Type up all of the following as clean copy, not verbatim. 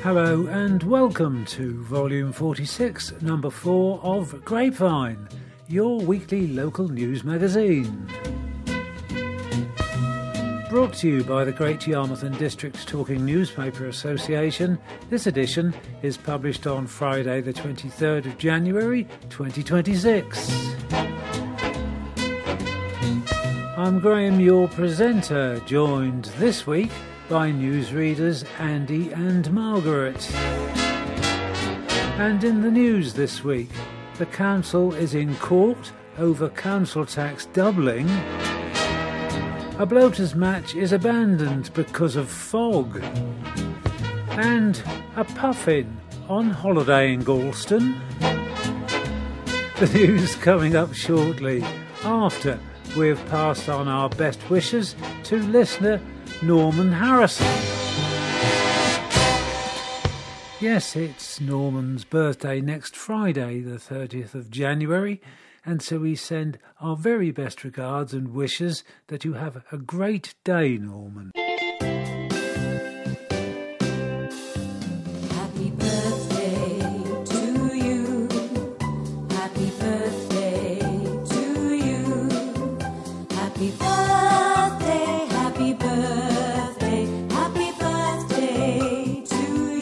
Hello and welcome to Volume 46, Number 4 of Grapevine, your weekly local news magazine. Brought to you by the Great Yarmouth and District Talking Newspaper Association, this edition is published on Friday the 23rd of January 2026. I'm Graham, your presenter, joined this week by newsreaders Andy and Margaret. And in the news this week, the council is in court over council tax doubling. A bloaters match is abandoned because of fog. And a puffin on holiday in Galston. The news coming up shortly after we've passed on our best wishes to listener Norman Harrison. Yes, it's Norman's birthday next Friday, the 30th of January, and so we send our very best regards and wishes that you have a great day, Norman. Happy birthday to you. Happy birthday to you. Happy birthday, happy birthday, happy birthday to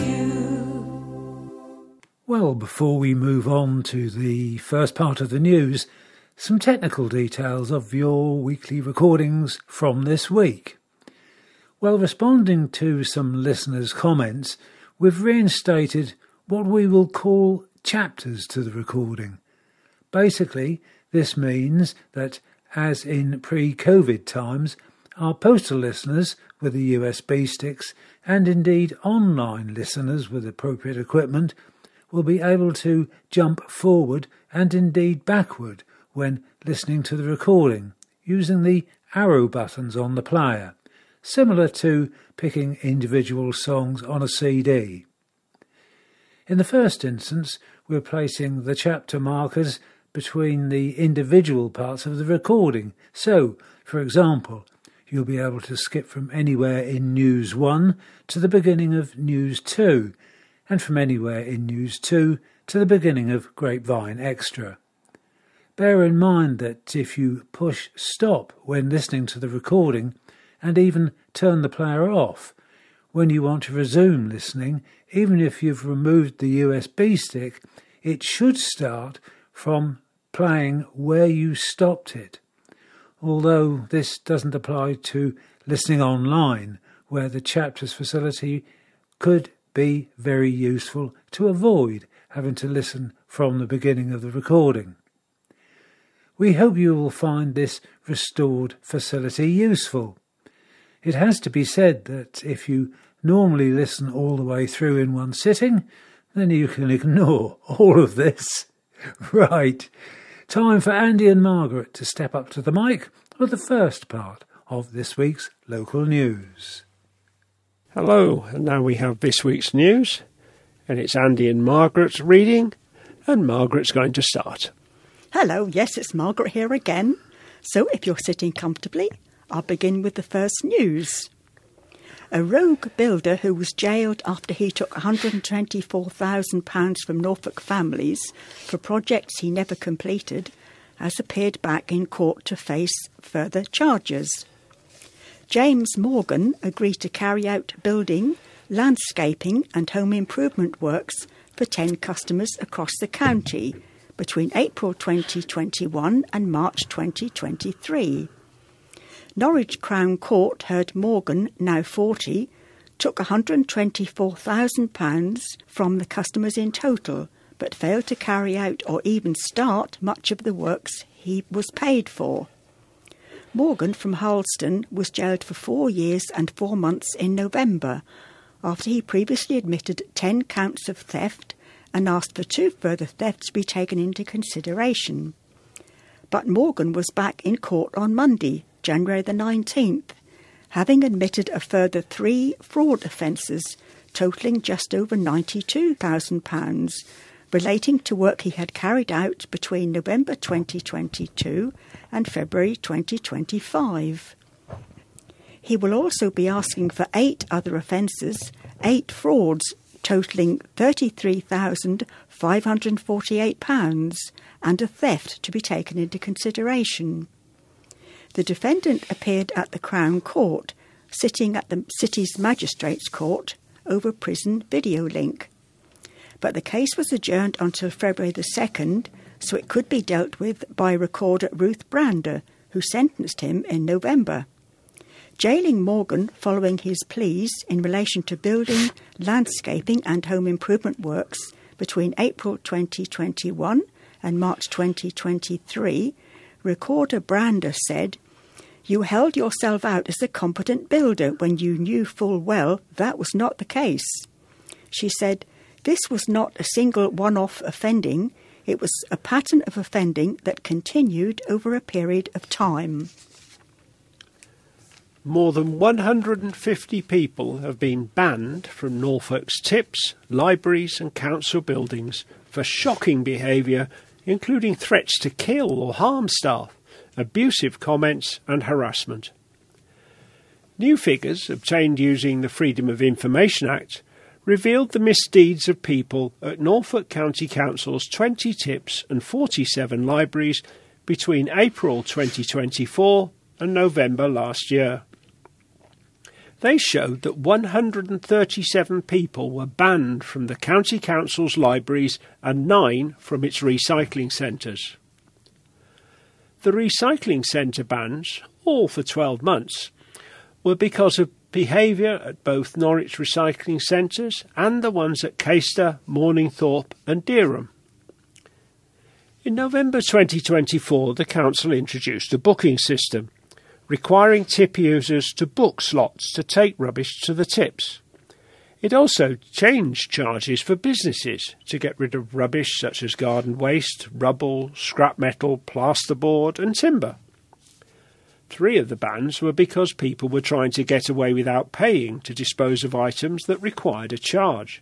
you. Well, before we move on to the first part of the news, some technical details of your weekly recordings from this week. Well, responding to some listeners' comments, we've reinstated what we will call chapters to the recording. Basically, this means that, as in pre-COVID times, our postal listeners with the USB sticks and indeed online listeners with appropriate equipment will be able to jump forward and indeed backward when listening to the recording, using the arrow buttons on the player, similar to picking individual songs on a CD. In the first instance, we're placing the chapter markers between the individual parts of the recording. So, for example, you'll be able to skip from anywhere in News 1 to the beginning of News 2, and from anywhere in News 2 to the beginning of Grapevine Extra. Bear in mind that if you push stop when listening to the recording and even turn the player off, when you want to resume listening, even if you've removed the USB stick, it should start from playing where you stopped it. Although this doesn't apply to listening online, where the chapters facility could be very useful to avoid having to listen from the beginning of the recording. We hope you will find this restored facility useful. It has to be said that if you normally listen all the way through in one sitting, then you can ignore all of this. Right, time for Andy and Margaret to step up to the mic for the first part of this week's local news. Hello, and now we have this week's news, and it's Andy and Margaret reading, and Margaret's going to start. Hello, yes, it's Margaret here again. So if you're sitting comfortably, I'll begin with the first news. A rogue builder who was jailed after he took £124,000 from Norfolk families for projects he never completed has appeared back in court to face further charges. James Morgan agreed to carry out building, landscaping and home improvement works for 10 customers across the county between April 2021 and March 2023. Norwich Crown Court heard Morgan, now 40, took £124,000 from the customers in total, but failed to carry out or even start much of the works he was paid for. Morgan from Harleston was jailed for 4 years and 4 months in November, after he previously admitted 10 counts of theft and asked for 2 further thefts to be taken into consideration. But Morgan was back in court on Monday, January the 19th, having admitted a further 3 fraud offences totalling just over £92,000, relating to work he had carried out between November 2022 and February 2025. He will also be asking for 8 other offences, 8 frauds totalling £33,548 and a theft to be taken into consideration. The defendant appeared at the Crown Court, sitting at the city's Magistrates' Court over prison video link. But the case was adjourned until February the 2nd, so it could be dealt with by recorder Ruth Brander, who sentenced him in November. Jailing Morgan following his pleas in relation to building, landscaping and home improvement works between April 2021 and March 2023, recorder Brander said, "You held yourself out as a competent builder when you knew full well that was not the case." She said, "This was not a single one-off offending, it was a pattern of offending that continued over a period of time." More than 150 people have been banned from Norfolk's tips, libraries and council buildings for shocking behaviour, including threats to kill or harm staff, abusive comments and harassment. New figures obtained using the Freedom of Information Act revealed the misdeeds of people at Norfolk County Council's 20 tips and 47 libraries between April 2024 and November last year. They showed that 137 people were banned from the County Council's libraries and 9 from its recycling centres. The recycling centre bans, all for 12 months, were because of behaviour at both Norwich recycling centres and the ones at Caister, Morningthorpe and Dereham. In November 2024, the council introduced a booking system, requiring tip users to book slots to take rubbish to the tips. It also changed charges for businesses to get rid of rubbish such as garden waste, rubble, scrap metal, plasterboard and timber. 3 of the bans were because people were trying to get away without paying to dispose of items that required a charge.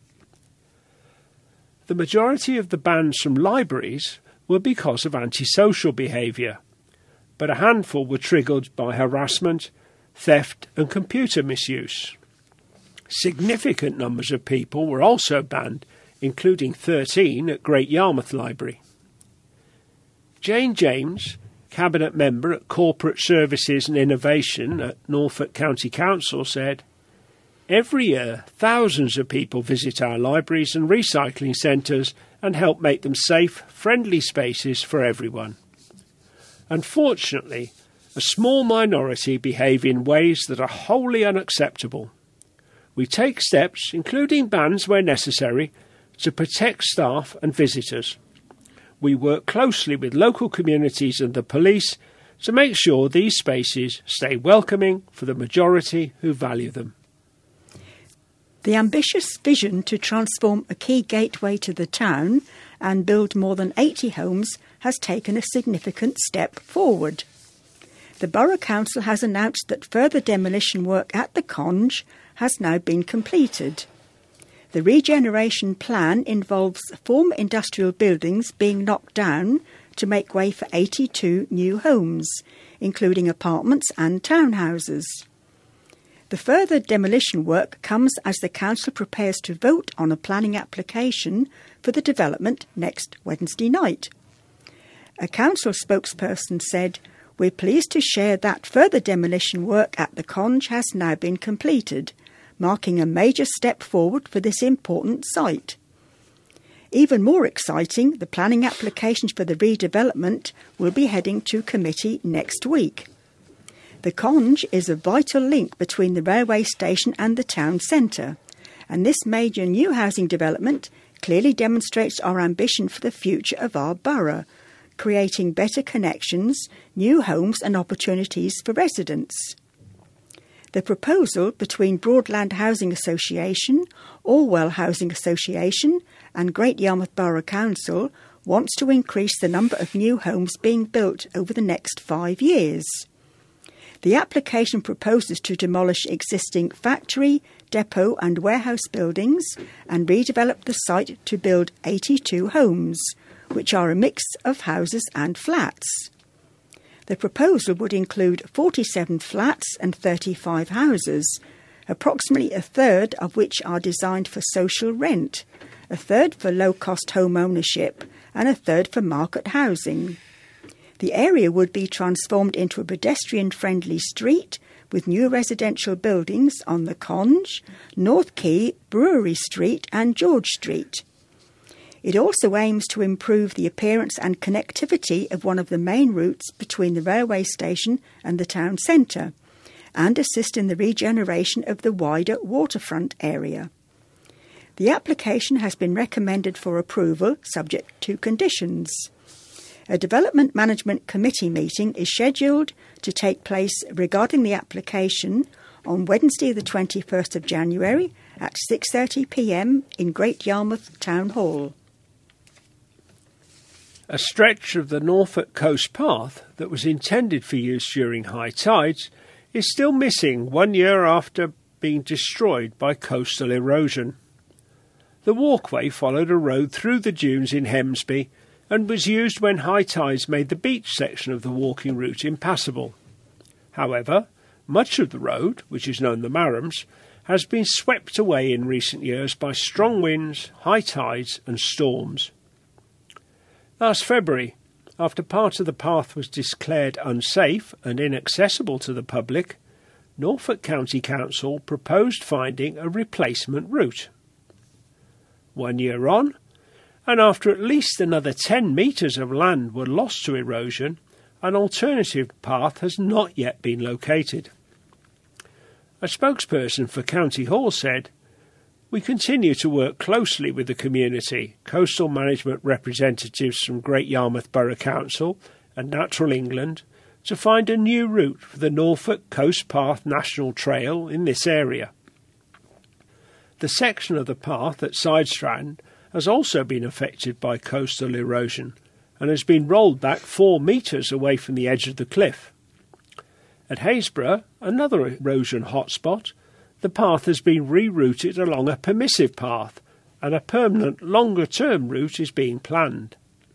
The majority of the bans from libraries were because of antisocial behaviour, but a handful were triggered by harassment, theft and computer misuse. Significant numbers of people were also banned, including 13 at Great Yarmouth Library. Jane James, Cabinet Member at Corporate Services and Innovation at Norfolk County Council, said, "Every year, thousands of people visit our libraries and recycling centres and help make them safe, friendly spaces for everyone. Unfortunately, a small minority behave in ways that are wholly unacceptable. We take steps, including bans where necessary, to protect staff and visitors. We work closely with local communities and the police to make sure these spaces stay welcoming for the majority who value them." The ambitious vision to transform a key gateway to the town and build more than 80 homes has taken a significant step forward. The Borough Council has announced that further demolition work at the Conge has now been completed. The regeneration plan involves former industrial buildings being knocked down to make way for 82 new homes, including apartments and townhouses. The further demolition work comes as the council prepares to vote on a planning application for the development next Wednesday night. A council spokesperson said, "We're pleased to share that further demolition work at the Conge has now been completed, marking a major step forward for this important site." Even more exciting, the planning applications for the redevelopment will be heading to committee next week. The Conge is a vital link between the railway station and the town centre, and this major new housing development clearly demonstrates our ambition for the future of our borough, creating better connections, new homes and opportunities for residents. The proposal between Broadland Housing Association, Orwell Housing Association and Great Yarmouth Borough Council wants to increase the number of new homes being built over the next 5 years. The application proposes to demolish existing factory, depot and warehouse buildings and redevelop the site to build 82 homes, which are a mix of houses and flats. The proposal would include 47 flats and 35 houses, approximately a third of which are designed for social rent, a third for low-cost home ownership, and a third for market housing. The area would be transformed into a pedestrian-friendly street with new residential buildings on the Conge, North Quay, Brewery Street and George Street. It also aims to improve the appearance and connectivity of one of the main routes between the railway station and the town centre, and assist in the regeneration of the wider waterfront area. The application has been recommended for approval, subject to conditions. A Development Management Committee meeting is scheduled to take place regarding the application on Wednesday the 21st of January at 6:30 p.m. in Great Yarmouth Town Hall. A stretch of the Norfolk Coast Path that was intended for use during high tides is still missing 1 year after being destroyed by coastal erosion. The walkway followed a road through the dunes in Hemsby and was used when high tides made the beach section of the walking route impassable. However, much of the road, which is known the Marhams, has been swept away in recent years by strong winds, high tides and storms. Last February, after part of the path was declared unsafe and inaccessible to the public, Norfolk County Council proposed finding a replacement route. 1 year on, and after at least another 10 metres of land were lost to erosion, an alternative path has not yet been located. A spokesperson for County Hall said, "We continue to work closely with the community, coastal management representatives from Great Yarmouth Borough Council and Natural England to find a new route for the Norfolk Coast Path National Trail in this area." The section of the path at Sidestrand has also been affected by coastal erosion and has been rolled back 4 metres away from the edge of the cliff. At Haysborough, another erosion hotspot, the path has been rerouted along a permissive path and a permanent longer-term route is being planned.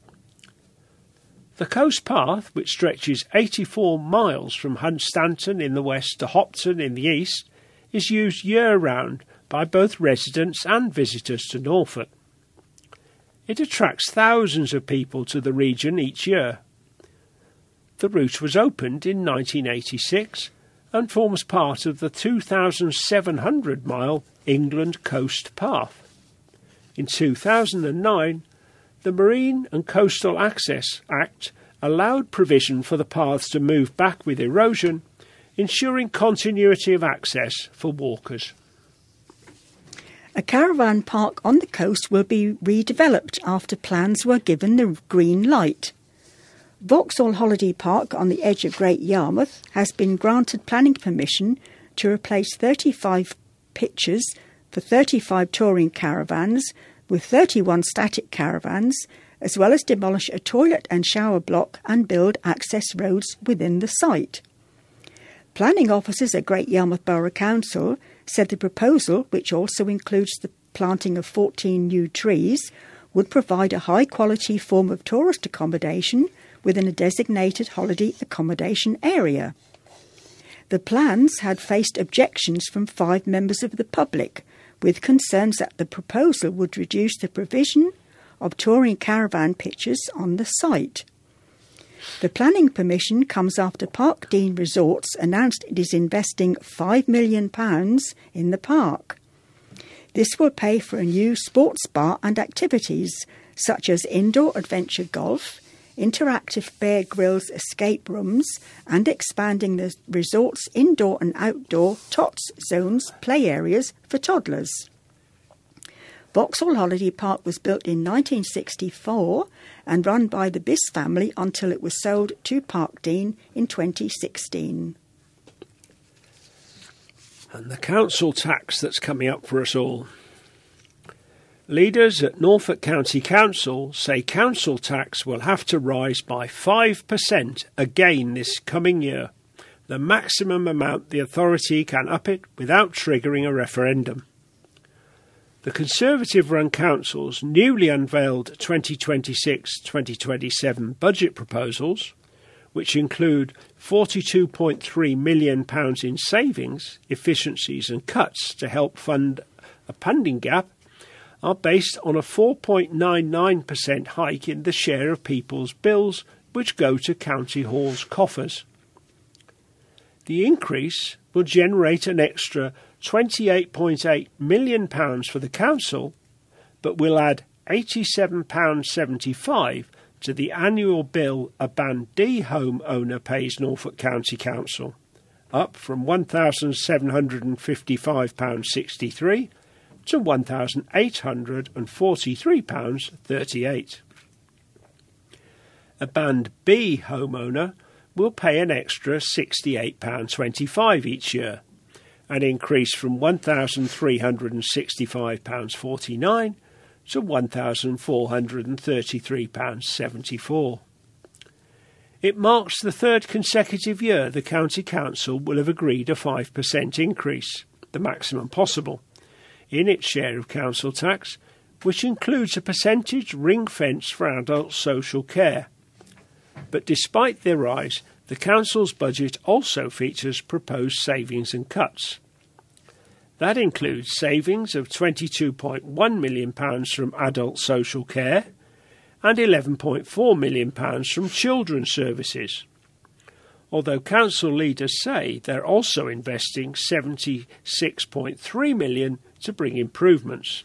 The coast path, which stretches 84 miles from Hunstanton in the west to Hopton in the east, is used year-round by both residents and visitors to Norfolk. It attracts thousands of people to the region each year. The route was opened in 1986 and forms part of the 2,700-mile England Coast Path. In 2009, the Marine and Coastal Access Act allowed provision for the paths to move back with erosion, ensuring continuity of access for walkers. A caravan park on the coast will be redeveloped after plans were given the green light. Vauxhall Holiday Park on the edge of Great Yarmouth has been granted planning permission to replace 35 pitches for 35 touring caravans with 31 static caravans, as well as demolish a toilet and shower block and build access roads within the site. Planning officers at Great Yarmouth Borough Council said the proposal, which also includes the planting of 14 new trees, would provide a high-quality form of tourist accommodation within a designated holiday accommodation area. The plans had faced objections from 5 members of the public, with concerns that the proposal would reduce the provision of touring caravan pitches on the site. The planning permission comes after Parkdean Resorts announced it is investing £5 million in the park. This will pay for a new sports bar and activities such as indoor adventure golf, interactive Bear Grylls escape rooms, and expanding the resort's indoor and outdoor TOTS zones play areas for toddlers. Vauxhall Holiday Park was built in 1964 and run by the Biss family until it was sold to Parkdean in 2016. And the council tax that's coming up for us all. Leaders at Norfolk County Council say council tax will have to rise by 5% again this coming year, the maximum amount the authority can up it without triggering a referendum. The Conservative-run council's newly unveiled 2026-2027 budget proposals, which include £42.3 million in savings, efficiencies and cuts to help fund a funding gap, are based on a 4.99% hike in the share of people's bills which go to County Hall's coffers. The increase will generate an extra £28.8 million for the council, but will add £87.75 to the annual bill a Band D homeowner pays Norfolk County Council, up from £1,755.63 to £1,843.38. A Band B homeowner will pay an extra £68.25 each year, an increase from £1,365.49 to £1,433.74. It marks the third consecutive year the County Council will have agreed a 5% increase, the maximum possible, in its share of council tax, which includes a percentage ring-fence for adult social care. But despite their rise, the Council's budget also features proposed savings and cuts. That includes savings of £22.1 million from adult social care and £11.4 million from children's services, although council leaders say they're also investing £76.3 million to bring improvements.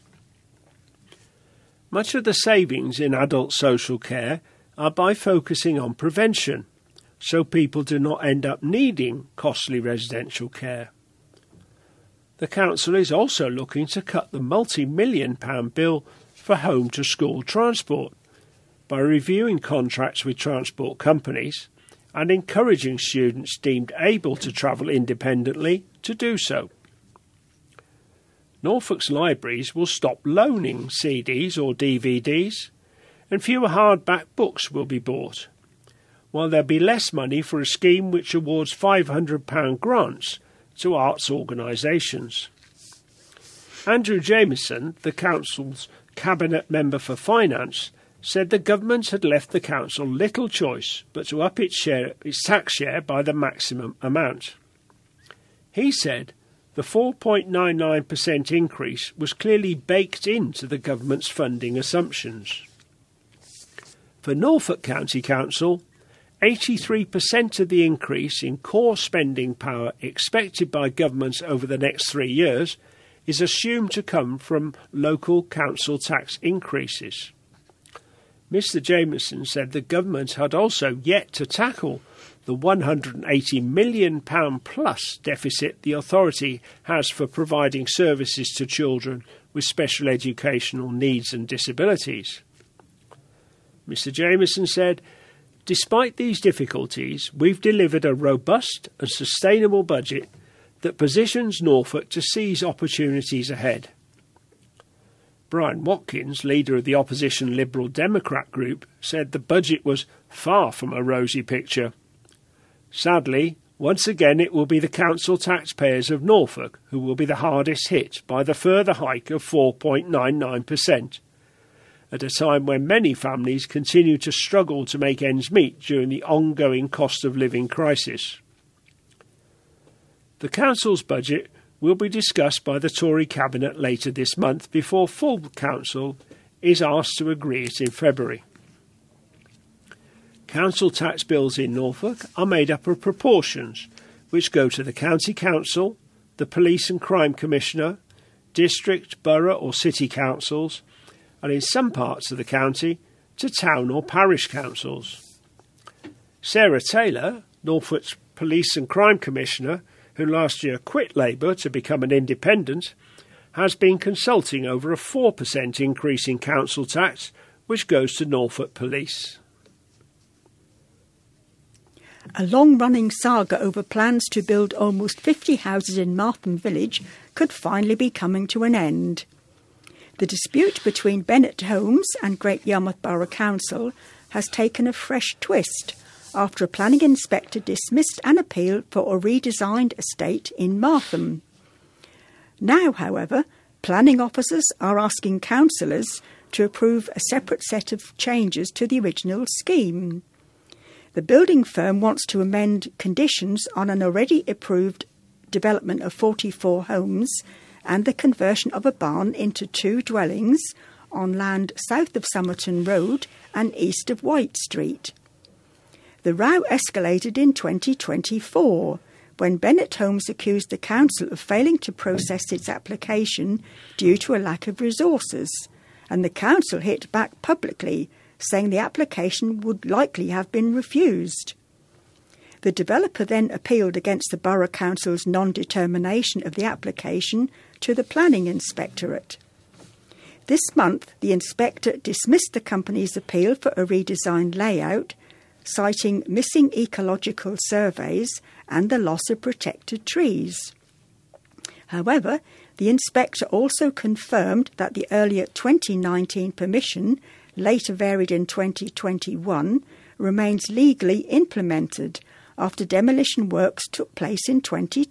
Much of the savings in adult social care are by focusing on prevention, so people do not end up needing costly residential care. The council is also looking to cut the multi-million-pound bill for home-to-school transport by reviewing contracts with transport companies and encouraging students deemed able to travel independently to do so. Norfolk's libraries will stop loaning CDs or DVDs, and fewer hardback books will be bought, while there'll be less money for a scheme which awards £500 grants to arts organisations. Andrew Jamieson, the council's cabinet member for finance, said the government had left the council little choice but to up its tax share by the maximum amount. He said the 4.99% increase was clearly baked into the government's funding assumptions. For Norfolk County Council, 83% of the increase in core spending power expected by governments over the next 3 years is assumed to come from local council tax increases. Mr Jamieson said the government had also yet to tackle the £180 million plus deficit the authority has for providing services to children with special educational needs and disabilities. Mr Jamieson said, "Despite these difficulties, we've delivered a robust and sustainable budget that positions Norfolk to seize opportunities ahead." Brian Watkins, leader of the opposition Liberal Democrat group, said the budget was far from a rosy picture. Sadly, once again it will be the council taxpayers of Norfolk who will be the hardest hit by the further hike of 4.99%. At a time when many families continue to struggle to make ends meet during the ongoing cost of living crisis. The council's budget will be discussed by the Tory cabinet later this month before full council is asked to agree it in February. Council tax bills in Norfolk are made up of proportions which go to the county council, the police and crime commissioner, district, borough or city councils, and in some parts of the county, to town or parish councils. Sarah Taylor, Norfolk's Police and Crime Commissioner, who last year quit Labour to become an independent, has been consulting over a 4% increase in council tax, which goes to Norfolk Police. A long-running saga over plans to build almost 50 houses in Martham Village could finally be coming to an end. The dispute between Bennett Homes and Great Yarmouth Borough Council has taken a fresh twist after a planning inspector dismissed an appeal for a redesigned estate in Martham. Now, however, planning officers are asking councillors to approve a separate set of changes to the original scheme. The building firm wants to amend conditions on an already approved development of 44 homes and the conversion of a barn into 2 dwellings on land south of Somerton Road and east of White Street. The row escalated in 2024 when Bennett Homes accused the council of failing to process its application due to a lack of resources, and the council hit back publicly, saying the application would likely have been refused. The developer then appealed against the Borough Council's non-determination of the application to the Planning Inspectorate. This month, the inspector dismissed the company's appeal for a redesigned layout, citing missing ecological surveys and the loss of protected trees. However, the inspector also confirmed that the earlier 2019 permission, later varied in 2021, remains legally implemented after demolition works took place in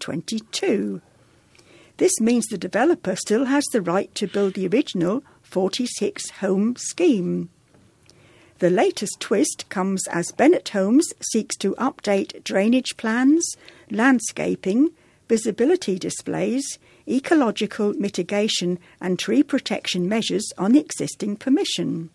2022. This means the developer still has the right to build the original 46-home scheme. The latest twist comes as Bennett Homes seeks to update drainage plans, landscaping, visibility displays, ecological mitigation and tree protection measures on the existing permission.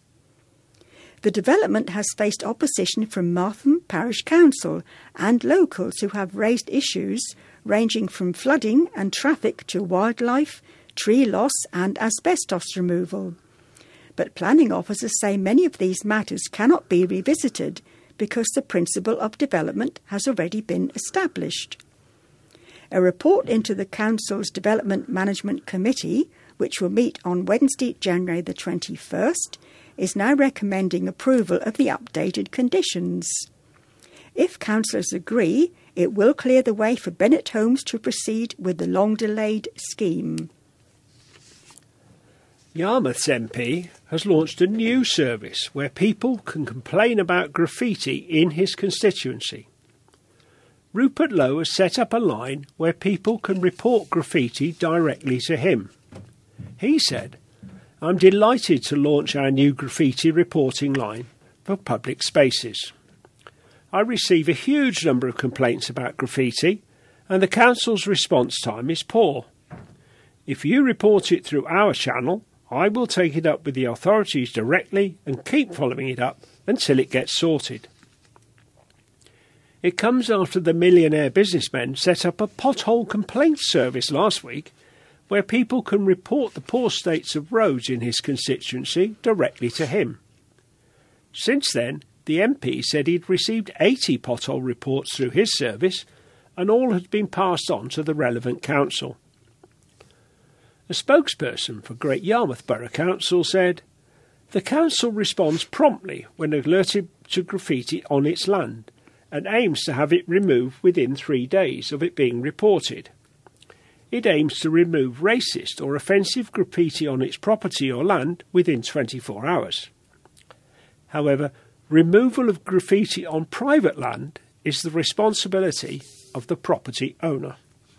The development has faced opposition from Martham Parish Council and locals who have raised issues ranging from flooding and traffic to wildlife, tree loss and asbestos removal. But planning officers say many of these matters cannot be revisited because the principle of development has already been established. A report into the Council's Development Management Committee, which will meet on Wednesday, January the 21st, is now recommending approval of the updated conditions. If councillors agree, it will clear the way for Bennett Homes to proceed with the long-delayed scheme. Yarmouth's MP has launched a new service where people can complain about graffiti in his constituency. Rupert Lowe has set up a line where people can report graffiti directly to him. He said, "I'm delighted to launch our new graffiti reporting line for public spaces. I receive a huge number of complaints about graffiti and the council's response time is poor. If you report it through our channel, I will take it up with the authorities directly and keep following it up until it gets sorted." It comes after the millionaire businessman set up a pothole complaints service last week where people can report the poor states of roads in his constituency directly to him. Since then, the MP said he'd received 80 pothole reports through his service and all had been passed on to the relevant council. A spokesperson for Great Yarmouth Borough Council said, "The council responds promptly when alerted to graffiti on its land and aims to have it removed within 3 days of it being reported. It aims to remove racist or offensive graffiti on its property or land within 24 hours. However, removal of graffiti on private land is the responsibility of the property owner."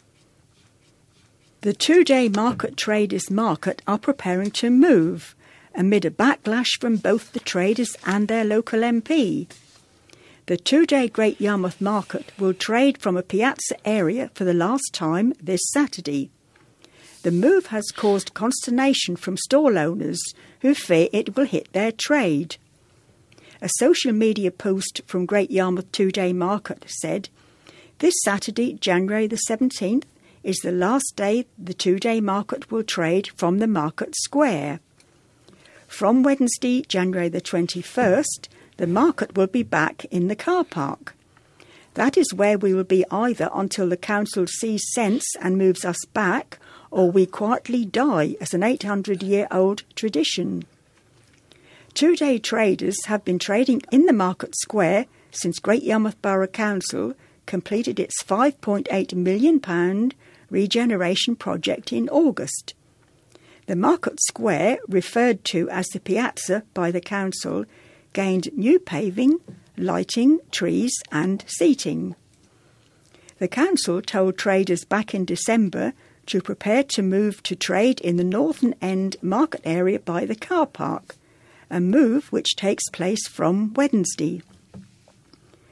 The 2-day market traders market are preparing to move amid a backlash from both the traders and their local MP. The 2-day Great Yarmouth Market will trade from a piazza area for the last time this Saturday. The move has caused consternation from stall owners who fear it will hit their trade. A social media post from Great Yarmouth 2-day Market said, "This Saturday, January the 17th, is the last day the 2-day market will trade from the market square. From Wednesday, January the 21st, the market will be back in the car park. That is where we will be either until the council sees sense and moves us back, or we quietly die as an 800-year-old tradition." 2-day traders have been trading in the market square since Great Yarmouth Borough Council completed its £5.8 million regeneration project in August. The market square, referred to as the piazza by the council, gained new paving, lighting, trees and seating. The council told traders back in December to prepare to move to trade in the northern end market area by the car park, a move which takes place from Wednesday.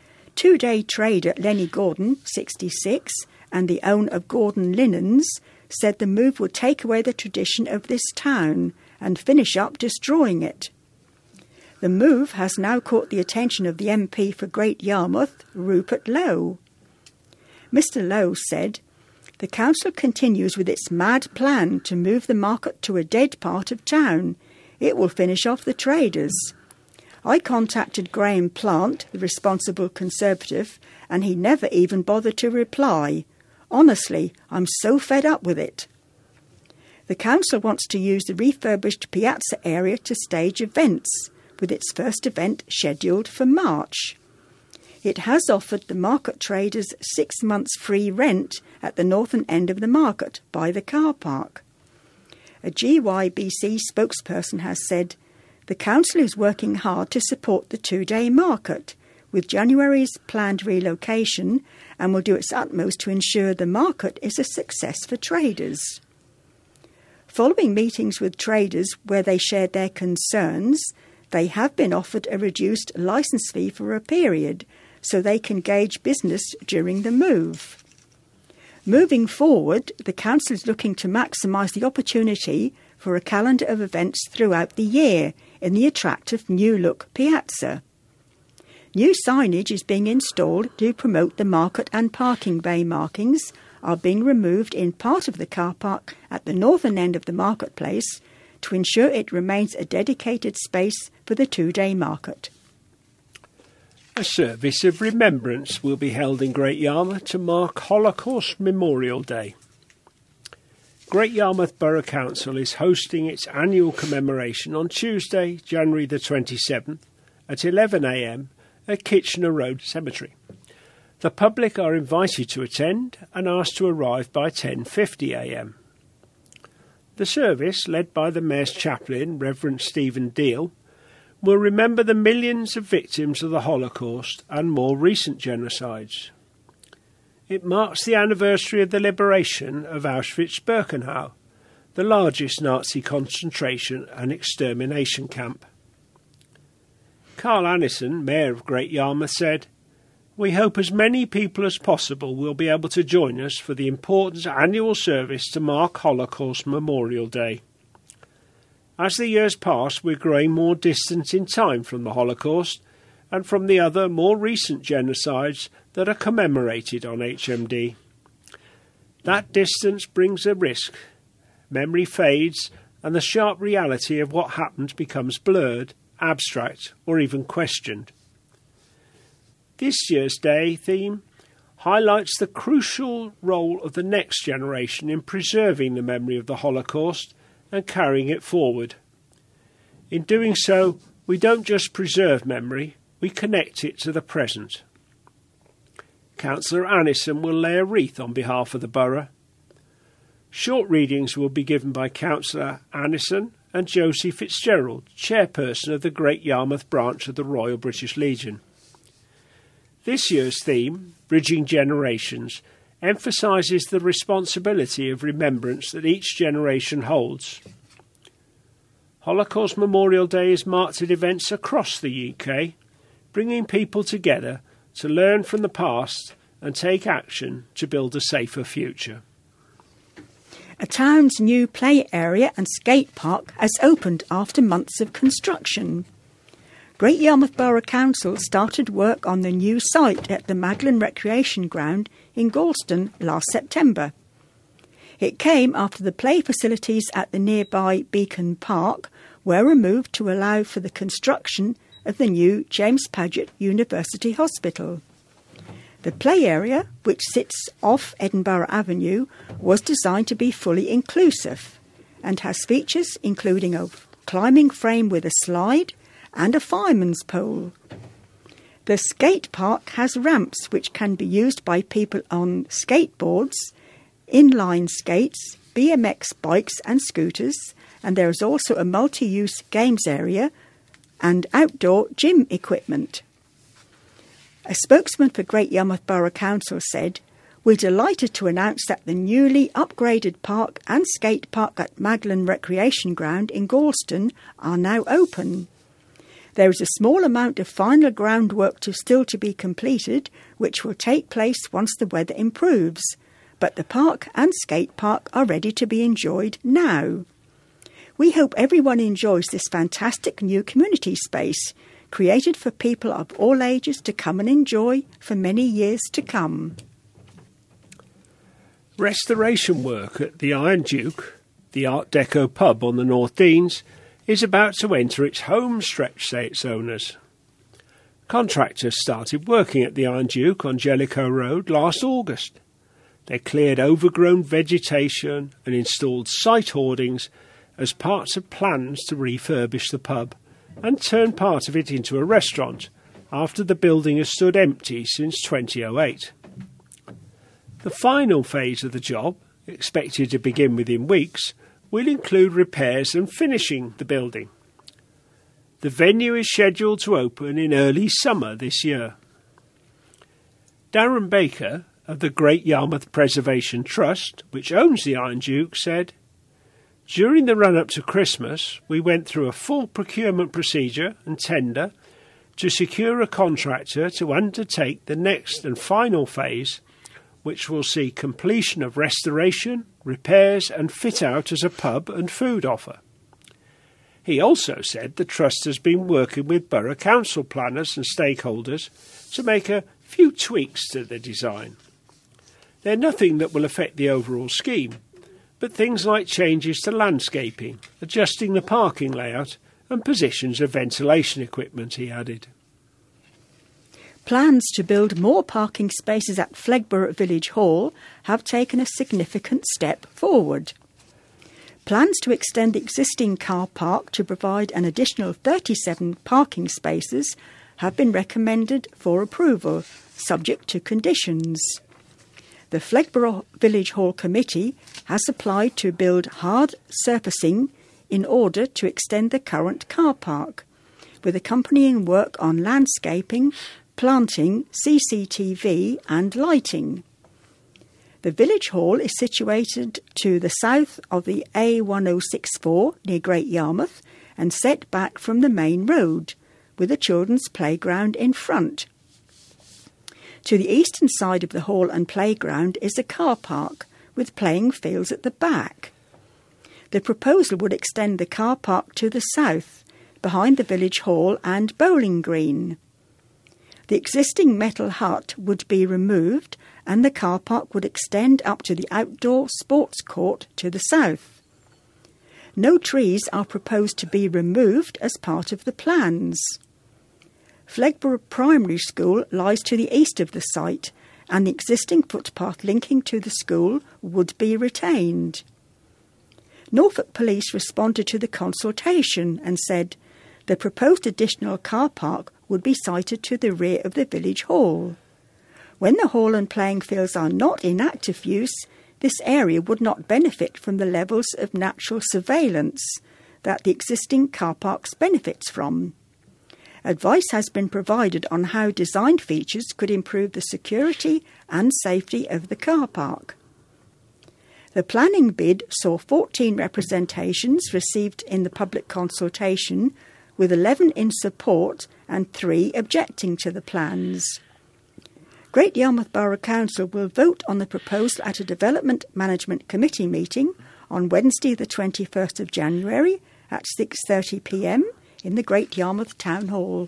two-day trader Lenny Gordon, 66, and the owner of Gordon Linens said the move would take away the tradition of this town and finish up destroying it. The move has now caught the attention of the MP for Great Yarmouth, Rupert Lowe. Mr. Lowe said, "The council continues with its mad plan to move the market to a dead part of town. It will finish off the traders. I contacted Graham Plant, the responsible Conservative, and he never even bothered to reply. Honestly, I'm so fed up with it." The council wants to use the refurbished piazza area to stage events, with its first event scheduled for March. It has offered the market traders 6 months free rent at the northern end of the market by the car park. A GYBC spokesperson has said, "The council is working hard to support the two-day market, with January's planned relocation, and will do its utmost to ensure the market is a success for traders." Following meetings with traders where they shared their concerns, they have been offered a reduced licence fee for a period, so they can gauge business during the move. Moving forward, the council is looking to maximise the opportunity for a calendar of events throughout the year in the attractive new-look piazza. New signage is being installed to promote the market, and parking bay markings are being removed in part of the car park at the northern end of the marketplace to ensure it remains a dedicated space for the two-day market. A service of remembrance will be held in Great Yarmouth to mark Holocaust Memorial Day. Great Yarmouth Borough Council is hosting its annual commemoration on Tuesday, January the 27th at 11 a.m. at Kitchener Road Cemetery. The public are invited to attend and asked to arrive by 10:50 a.m. The service, led by the Mayor's Chaplain, Reverend Stephen Deal, will remember the millions of victims of the Holocaust and more recent genocides. It marks the anniversary of the liberation of Auschwitz-Birkenau, the largest Nazi concentration and extermination camp. Carl Annison, Mayor of Great Yarmouth, said, "We hope as many people as possible will be able to join us for the important annual service to mark Holocaust Memorial Day. As the years pass, we're growing more distant in time from the Holocaust and from the other, more recent genocides that are commemorated on HMD. That distance brings a risk. Memory fades, and the sharp reality of what happened becomes blurred, abstract, or even questioned. This year's day theme highlights the crucial role of the next generation in preserving the memory of the Holocaust and carrying it forward. In doing so, we don't just preserve memory, we connect it to the present." Councillor Annison will lay a wreath on behalf of the borough. Short readings will be given by Councillor Annison and Josie Fitzgerald, chairperson of the Great Yarmouth branch of the Royal British Legion. This year's theme, Bridging Generations, emphasises the responsibility of remembrance that each generation holds. Holocaust Memorial Day is marked at events across the UK, bringing people together to learn from the past and take action to build a safer future. A town's new play area and skate park has opened after months of construction. Great Yarmouth Borough Council started work on the new site at the Maglan Recreation Ground in Galston last September. It came after the play facilities at the nearby Beacon Park were removed to allow for the construction of the new James Paget University Hospital. The play area, which sits off Edinburgh Avenue, was designed to be fully inclusive and has features including a climbing frame with a slide and a fireman's pole. The skate park has ramps which can be used by people on skateboards, inline skates, BMX bikes and scooters, and there is also a multi-use games area and outdoor gym equipment. A spokesman for Great Yarmouth Borough Council said, "We're delighted to announce that the newly upgraded park and skate park at Maglan Recreation Ground in Galston are now open. There is a small amount of final groundwork still to be completed, which will take place once the weather improves, but the park and skate park are ready to be enjoyed now. We hope everyone enjoys this fantastic new community space, created for people of all ages to come and enjoy for many years to come. Restoration work at the Iron Duke, the Art Deco pub on the North Deans, is about to enter its home stretch, say its owners. Contractors started working at the Iron Duke on Jellicoe Road last August. They cleared overgrown vegetation and installed site hoardings as parts of plans to refurbish the pub and turn part of it into a restaurant after the building has stood empty since 2008. The final phase of the job, expected to begin within weeks, will include repairs and finishing the building. The venue is scheduled to open in early summer this year. Darren Baker of the Great Yarmouth Preservation Trust, which owns the Iron Duke, said, "During the run-up to Christmas, we went through a full procurement procedure and tender to secure a contractor to undertake the next and final phase, which will see completion of restoration, repairs and fit-out as a pub and food offer." He also said the Trust has been working with Borough Council planners and stakeholders to make a few tweaks to the design. They're nothing that will affect the overall scheme, but things like changes to landscaping, adjusting the parking layout and positions of ventilation equipment, he added. Plans to build more parking spaces at Flegborough Village Hall have taken a significant step forward. Plans to extend the existing car park to provide an additional 37 parking spaces have been recommended for approval, subject to conditions. The Flegborough Village Hall Committee has applied to build hard surfacing in order to extend the current car park, with accompanying work on landscaping, planting, CCTV and lighting. The village hall is situated to the south of the A1064 near Great Yarmouth and set back from the main road, with a children's playground in front. To the eastern side of the hall and playground is a car park with playing fields at the back. The proposal would extend the car park to the south, behind the village hall and bowling green. The existing metal hut would be removed and the car park would extend up to the outdoor sports court to the south. No trees are proposed to be removed as part of the plans. Flegborough Primary School lies to the east of the site and the existing footpath linking to the school would be retained. Norfolk Police responded to the consultation and said the proposed additional car park would be sited to the rear of the village hall. When the hall and playing fields are not in active use, this area would not benefit from the levels of natural surveillance that the existing car parks benefits from. Advice has been provided on how design features could improve the security and safety of the car park. The planning bid saw 14 representations received in the public consultation, with 11 in support and 3 objecting to the plans. Great Yarmouth Borough Council will vote on the proposal at a Development Management Committee meeting on Wednesday the 21st of January at 6:30 p.m. in the Great Yarmouth Town Hall.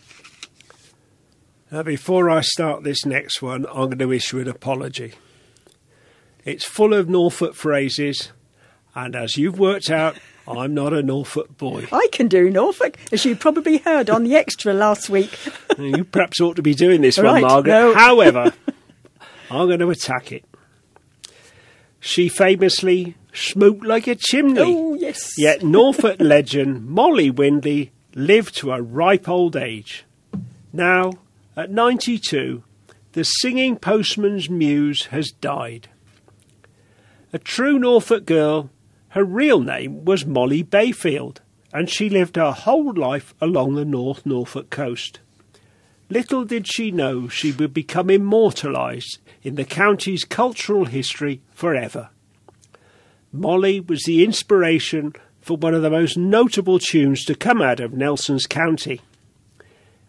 Now, before I start this next one, I'm going to issue an apology. It's full of Norfolk phrases, and as you've worked out, I'm not a Norfolk boy. I can do Norfolk, as you probably heard on the extra last week. You perhaps ought to be doing this Right, one, Margaret. no. However, I'm going to attack it. She famously smoked like a chimney. Oh, yes. Yet Norfolk legend Molly Windley lived to a ripe old age. Now, at 92, the singing postman's muse has died. A true Norfolk girl, her real name was Molly Bayfield, and she lived her whole life along the North Norfolk coast. Little did she know she would become immortalised in the county's cultural history forever. Molly was the inspiration for one of the most notable tunes to come out of Nelson's County,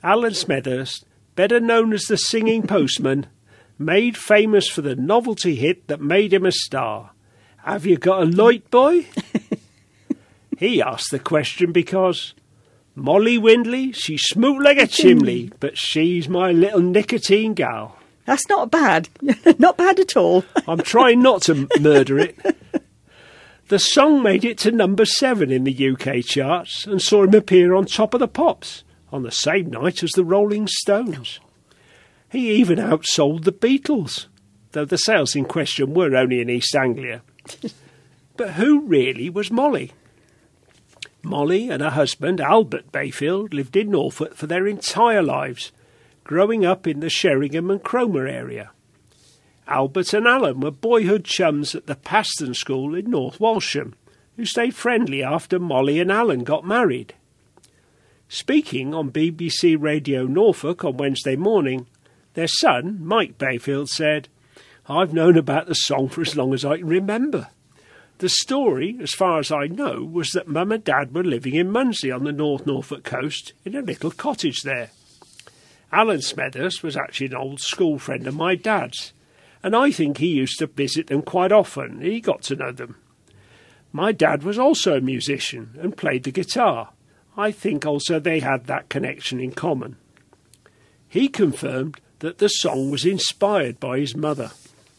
Alan Smethurst, better known as the Singing Postman, made famous for the novelty hit that made him a star. Have you got a light, boy? He asked the question because Molly Windley, she smoot like a chimney, but she's my little nicotine gal. That's not bad. Not bad at all. I'm trying not to murder it. The song made it to number 7 in the UK charts and saw him appear on Top of the Pops on the same night as the Rolling Stones. He even outsold the Beatles, though the sales in question were only in East Anglia. But who really was Molly? Molly and her husband, Albert Bayfield, lived in Norfolk for their entire lives, growing up in the Sheringham and Cromer area. Albert and Alan were boyhood chums at the Paston School in North Walsham, who stayed friendly after Molly and Alan got married. Speaking on BBC Radio Norfolk on Wednesday morning, their son, Mike Bayfield, said, "I've known about the song for as long as I can remember. The story, as far as I know, was that Mum and Dad were living in Munsey on the North Norfolk coast in a little cottage there. Alan Smethurst was actually an old school friend of my dad's, and I think he used to visit them quite often. He got to know them. My dad was also a musician and played the guitar. I think also they had that connection in common." He confirmed that the song was inspired by his mother.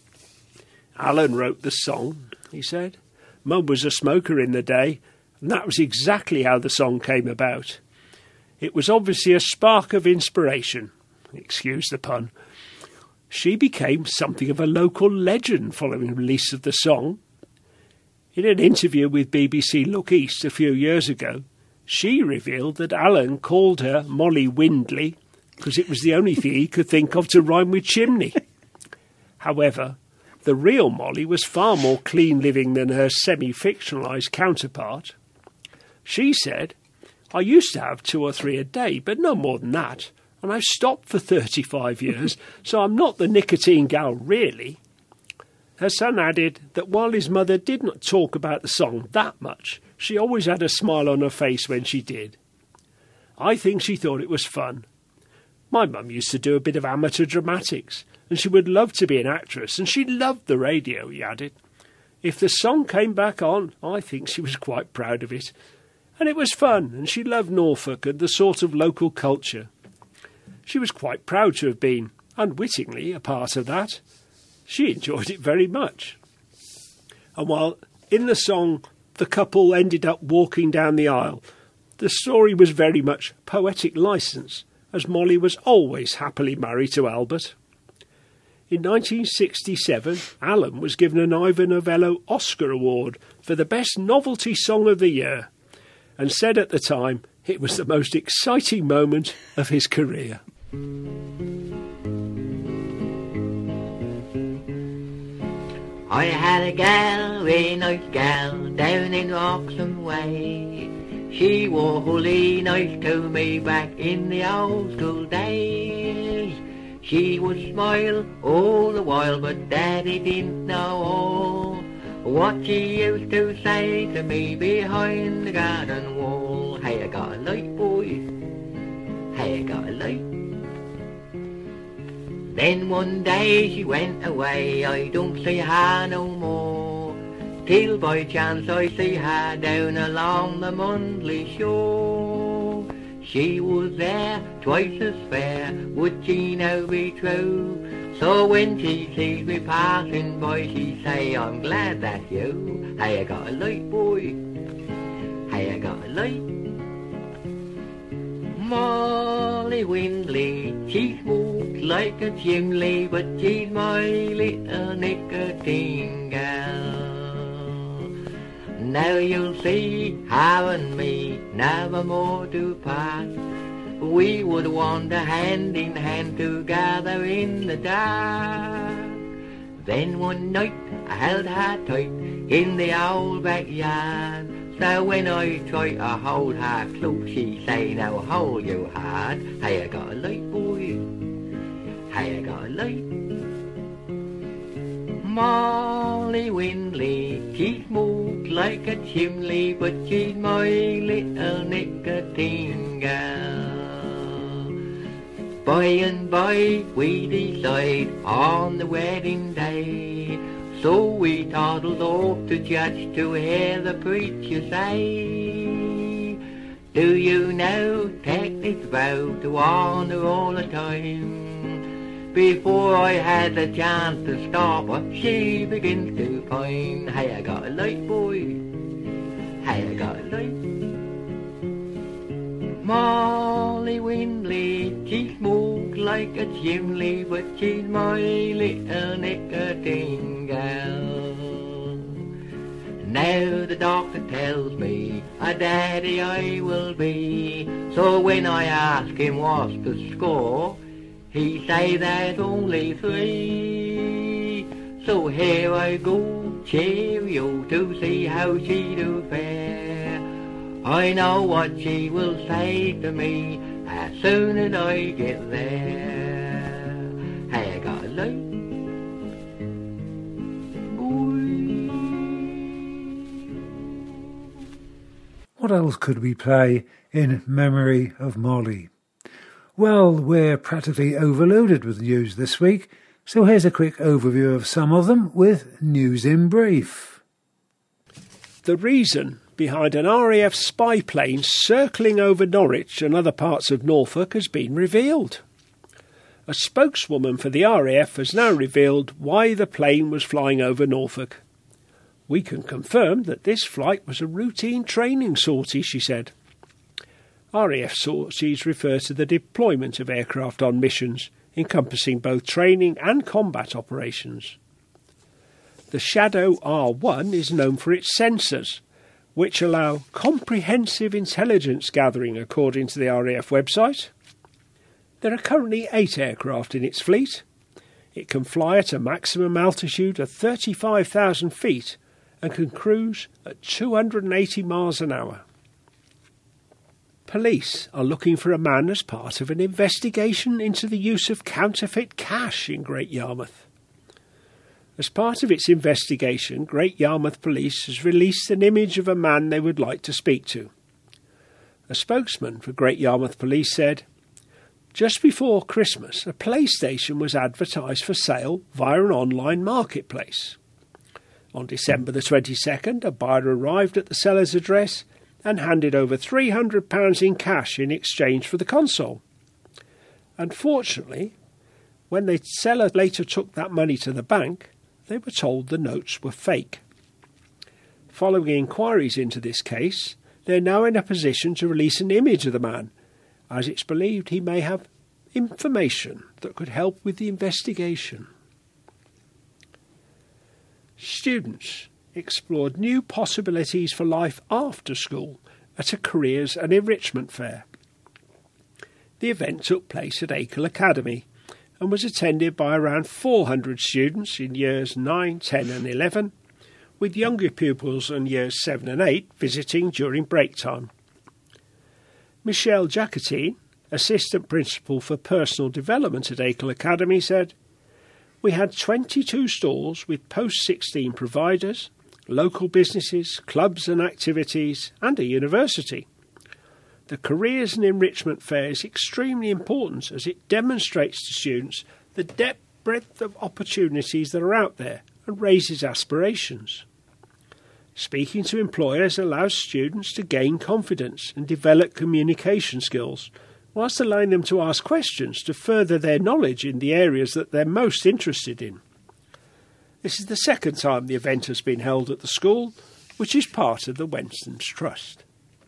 "Alan wrote the song," he said. "Mum was a smoker in the day, and that was exactly how the song came about. It was obviously a spark of inspiration. Excuse the pun. She became something of a local legend following the release of the song. In an interview with BBC Look East a few years ago, she revealed that Alan called her Molly Windley because it was the only thing he could think of to rhyme with chimney. However, the real Molly was far more clean-living than her semi-fictionalised counterpart. She said, "I used to have 2 or 3 a day, but no more than that, and I've stopped for 35 years, so I'm not the nicotine gal really." Her son added that while his mother did not talk about the song that much, she always had a smile on her face when she did. "I think she thought it was fun. My mum used to do a bit of amateur dramatics, and she would love to be an actress, and she loved the radio," he added. "If the song came back on, I think she was quite proud of it. And it was fun, and she loved Norfolk and the sort of local culture. She was quite proud to have been, unwittingly, a part of that. She enjoyed it very much." And while in the song the couple ended up walking down the aisle, the story was very much poetic licence, as Molly was always happily married to Albert. In 1967, Alan was given an Ivor Novello Oscar Award for the Best Novelty Song of the Year, and said at the time it was the most exciting moment of his career. I had a gal, a nice gal, down in Roxham Way. She wore wholly nice to me back in the old school days. She would smile all the while, but Daddy didn't know what she used to say to me behind the garden wall. "Hey, I got a light, boy. Hey, I got a light." Then one day she went away, I don't see her no more, till by chance I see her down along the Mundley shore. She was there, twice as fair, would she now be true? So when she sees me passing by, she say, "I'm glad that's you." Hey, I got a light, boy. Hey, I got a light. Molly Windley, she smoked like a chimney, but she's my little nicotine gal. Now you'll see her and me never more to part. We would wander hand in hand together in the dark. Then one night I held her tight in the old backyard. So when I try to hold her close, she say, "Now hold you hard." Hey, I got a light, boy. Hey, I got a light. Molly Windley, she smoked like a chimney, but she's my little nicotine gal. By and by we decide on the wedding day, so we toddled off to church to hear the preacher say, do you now take this vow to honour all the time? Before I had the chance to stop her, she begins to pine. Hey, I got a light, boy. Hey, I got a light. Molly Windley, she smokes like a chimney, but she's my little nicotine gal. Now the doctor tells me a daddy I will be, so when I ask him what's the score, he say there's only 3. So here I go, cheerio, to see how she do fare. I know what she will say to me as soon as I get there. Hey, I got a light. What else could we play in memory of Molly? Well, we're practically overloaded with news this week, so here's a quick overview of some of them with News in Brief. The reason behind an RAF spy plane circling over Norwich and other parts of Norfolk has been revealed. A spokeswoman for the RAF has now revealed why the plane was flying over Norfolk. We can confirm that this flight was a routine training sortie, she said. RAF sorties refer to the deployment of aircraft on missions, encompassing both training and combat operations. The Shadow R1 is known for its sensors, which allow comprehensive intelligence gathering, according to the RAF website. There are currently 8 aircraft in its fleet. It can fly at a maximum altitude of 35,000 feet and can cruise at 280 miles an hour. Police are looking for a man as part of an investigation into the use of counterfeit cash in Great Yarmouth. As part of its investigation, Great Yarmouth Police has released an image of a man they would like to speak to. A spokesman for Great Yarmouth Police said, "Just before Christmas, a PlayStation was advertised for sale via an online marketplace. On December the 22nd, a buyer arrived at the seller's address and handed over £300 in cash in exchange for the console. Unfortunately, when the seller later took that money to the bank, they were told the notes were fake. Following inquiries into this case, they are now in a position to release an image of the man, as it's believed he may have information that could help with the investigation." Students explored new possibilities for life after school at a careers and enrichment fair. The event took place at Acle Academy and was attended by around 400 students in years 9, 10 and 11, with younger pupils in years 7 and 8 visiting during break time. Michelle Jacquetine, Assistant Principal for Personal Development at Acle Academy, said, "We had 22 stalls with post-16 providers, local businesses, clubs and activities, and a university. The Careers and Enrichment Fair is extremely important as it demonstrates to students the breadth of opportunities that are out there and raises aspirations. Speaking to employers allows students to gain confidence and develop communication skills, whilst allowing them to ask questions to further their knowledge in the areas that they're most interested in. This is the second time the event has been held at the school, which is part of the Wenstons Trust."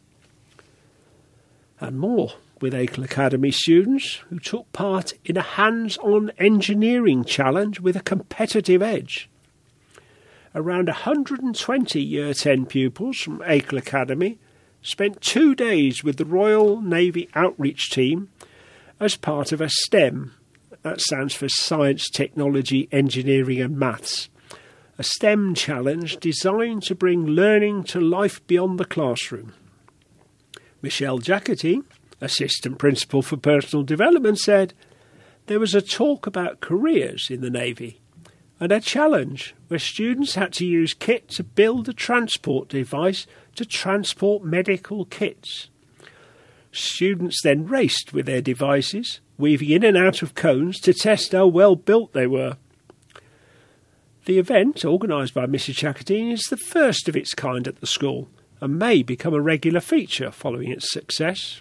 And more with Acle Academy students who took part in a hands-on engineering challenge with a competitive edge. Around 120 Year 10 pupils from Acle Academy spent 2 days with the Royal Navy Outreach Team as part of a STEM, that stands for Science, Technology, Engineering and Maths, a STEM challenge designed to bring learning to life beyond the classroom. Michelle Jacquetine, Assistant Principal for Personal Development, said, "There was a talk about careers in the Navy and a challenge where students had to use kit to build a transport device to transport medical kits. Students then raced with their devices, weaving in and out of cones to test how well built they were. The event, organised by Mrs. Chakadine, is the first of its kind at the school and may become a regular feature following its success.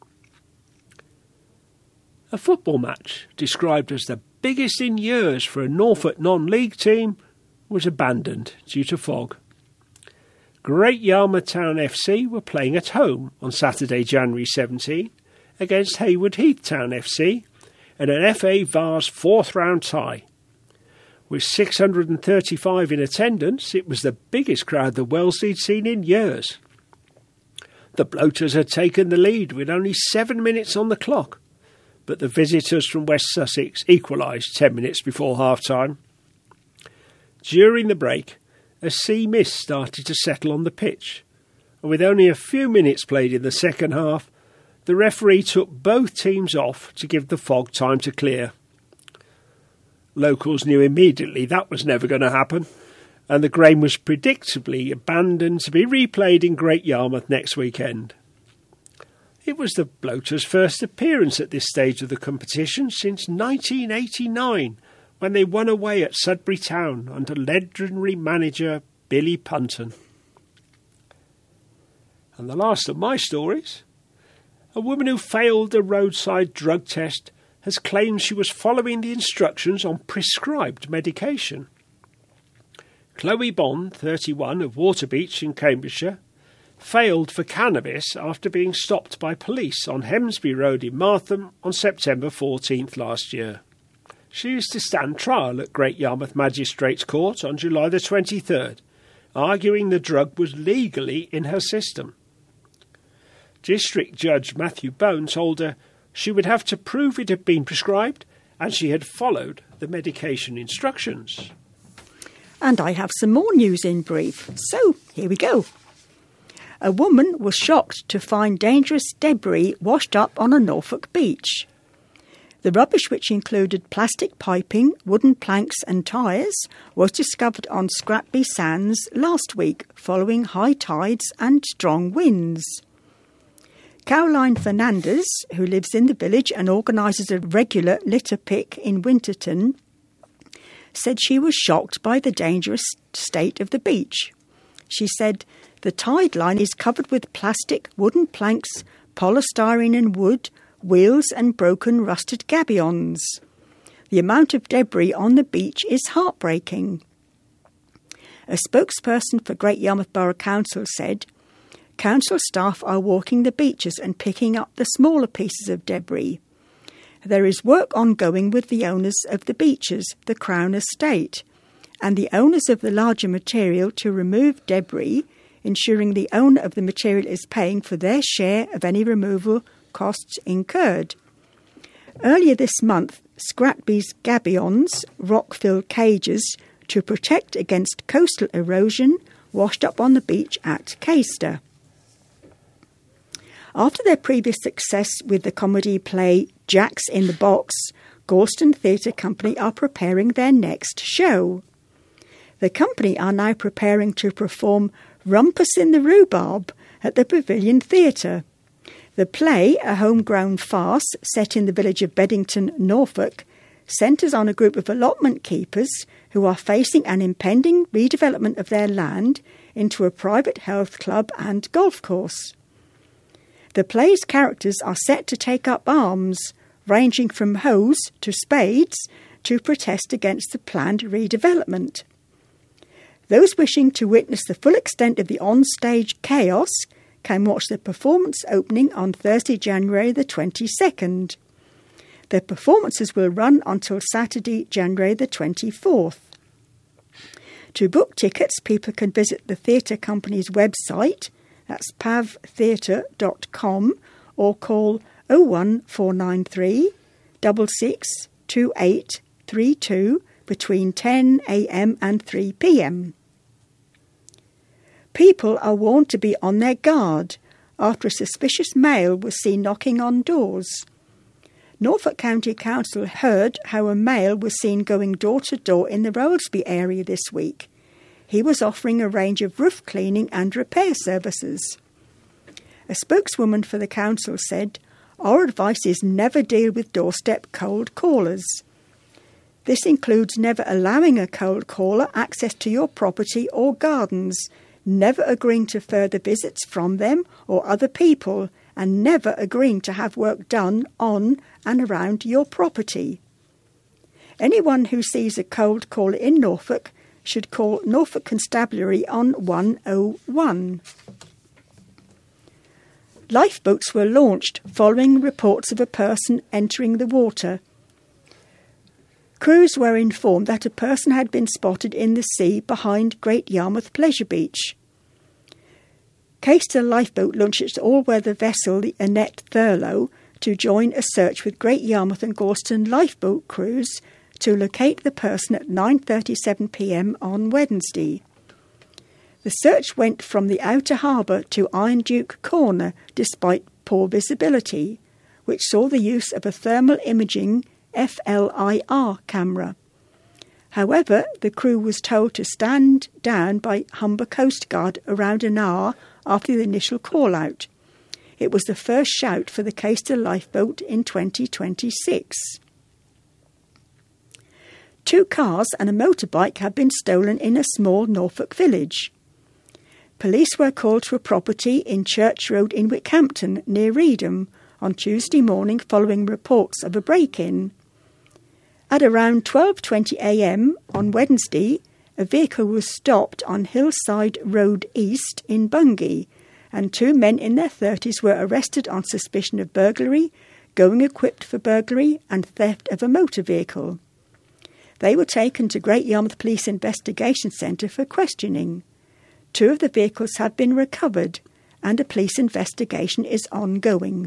A football match, described as the biggest in years for a Norfolk non-league team, was abandoned due to fog. Great Yarmouth Town FC were playing at home on Saturday, January 17, against Haywood Heath Town FC in an FA Vars fourth round tie. With 635 in attendance, it was the biggest crowd the Wellesley'd seen in years. The Bloaters had taken the lead with only 7 minutes on the clock, but the visitors from West Sussex equalised 10 minutes before half-time. During the break, a sea mist started to settle on the pitch, and with only a few minutes played in the second half, the referee took both teams off to give the fog time to clear. Locals knew immediately that was never going to happen, and the game was predictably abandoned to be replayed in Great Yarmouth next weekend. It was the Bloaters' first appearance at this stage of the competition since 1989, when they won away at Sudbury Town under legendary manager Billy Punton. And the last of my stories, a woman who failed a roadside drug test has claimed she was following the instructions on prescribed medication. Chloe Bond, 31, of Waterbeach in Cambridgeshire, failed for cannabis after being stopped by police on Hemsby Road in Martham on September 14th last year. She is to stand trial at Great Yarmouth Magistrates Court on July the 23rd, arguing the drug was legally in her system. District Judge Matthew Bone told her she would have to prove it had been prescribed and she had followed the medication instructions. And I have some more news in brief. So, here we go. A woman was shocked to find dangerous debris washed up on a Norfolk beach. The rubbish, which included plastic piping, wooden planks and tyres, was discovered on Scratby Sands last week following high tides and strong winds. Caroline Fernandez, who lives in the village and organises a regular litter pick in Winterton, said she was shocked by the dangerous state of the beach. She said, "The tide line is covered with plastic, wooden planks, polystyrene and wood, wheels and broken rusted gabions. The amount of debris on the beach is heartbreaking." A spokesperson for Great Yarmouth Borough Council said, "Council staff are walking the beaches and picking up the smaller pieces of debris. There is work ongoing with the owners of the beaches, the Crown Estate, and the owners of the larger material to remove debris, ensuring the owner of the material is paying for their share of any removal costs incurred." Earlier this month, Scratby's gabions, rock-filled cages to protect against coastal erosion, washed up on the beach at Caister. After their previous success with the comedy play Jacks in the Box, Gorleston Theatre Company are preparing their next show. The company are now preparing to perform Rumpus in the Rhubarb at the Pavilion Theatre. The play, a homegrown farce set in the village of Beddington, Norfolk, centres on a group of allotment keepers who are facing an impending redevelopment of their land into a private health club and golf course. The play's characters are set to take up arms, ranging from hoes to spades, to protest against the planned redevelopment. Those wishing to witness the full extent of the on-stage chaos can watch the performance opening on Thursday, January the 22nd. The performances will run until Saturday, January the 24th. To book tickets, people can visit the theatre company's website, that's pavtheatre.com, or call 01493 66 2832 between 10 a.m. and 3 p.m. People are warned to be on their guard after a suspicious male was seen knocking on doors. Norfolk County Council heard how a male was seen going door to door in the Rollesby area this week. He was offering a range of roof cleaning and repair services. A spokeswoman for the council said, "Our advice is never deal with doorstep cold callers. This includes never allowing a cold caller access to your property or gardens, never agreeing to further visits from them or other people, and never agreeing to have work done on and around your property. Anyone who sees a cold caller in Norfolk should call Norfolk Constabulary on 101. Lifeboats were launched following reports of a person entering the water. Crews were informed that a person had been spotted in the sea behind Great Yarmouth Pleasure Beach. Caister Lifeboat launched its all-weather vessel, the Annette Thurlow, to join a search with Great Yarmouth and Gorleston lifeboat crews to locate the person at 9:37 p.m. on Wednesday. The search went from the outer harbour to Iron Duke Corner despite poor visibility, which saw the use of a thermal imaging FLIR camera. However, the crew was told to stand down by Humber Coast Guard around an hour after the initial call-out. It was the first shout for the Caister lifeboat in 2026. 2 cars and a motorbike have been stolen in a small Norfolk village. Police were called to a property in Church Road in Wickhampton, near Reedham, on Tuesday morning following reports of a break-in. At around 12:20 a.m. on Wednesday, a vehicle was stopped on Hillside Road East in Bungay, and 2 men in their 30s were arrested on suspicion of burglary, going equipped for burglary, and theft of a motor vehicle. They were taken to Great Yarmouth Police Investigation Centre for questioning. 2 of the vehicles have been recovered, and a police investigation is ongoing.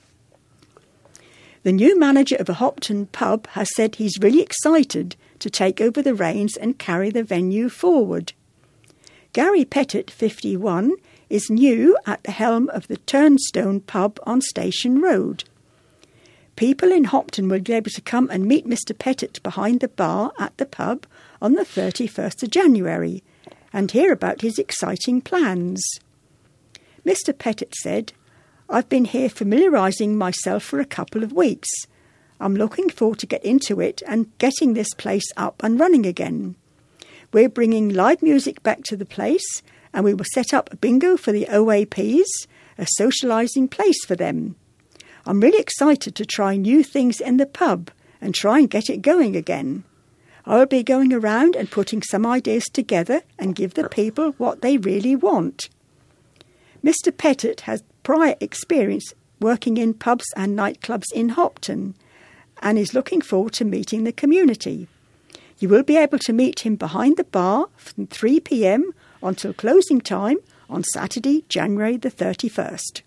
The new manager of a Hopton pub has said he's really excited to take over the reins and carry the venue forward. Gary Pettit, 51, is new at the helm of the Turnstone pub on Station Road. People in Hopton will be able to come and meet Mr. Pettit behind the bar at the pub on the 31st of January and hear about his exciting plans. Mr. Pettit said, "I've been here familiarising myself for a couple of weeks. I'm looking forward to get into it and getting this place up and running again. We're bringing live music back to the place, and we will set up a bingo for the OAPs, a socialising place for them. I'm really excited to try new things in the pub and try and get it going again. I will be going around and putting some ideas together and give the people what they really want." Mr. Pettit has prior experience working in pubs and nightclubs in Hopton and is looking forward to meeting the community. You will be able to meet him behind the bar from 3 p.m. until closing time on Saturday, January the 31st.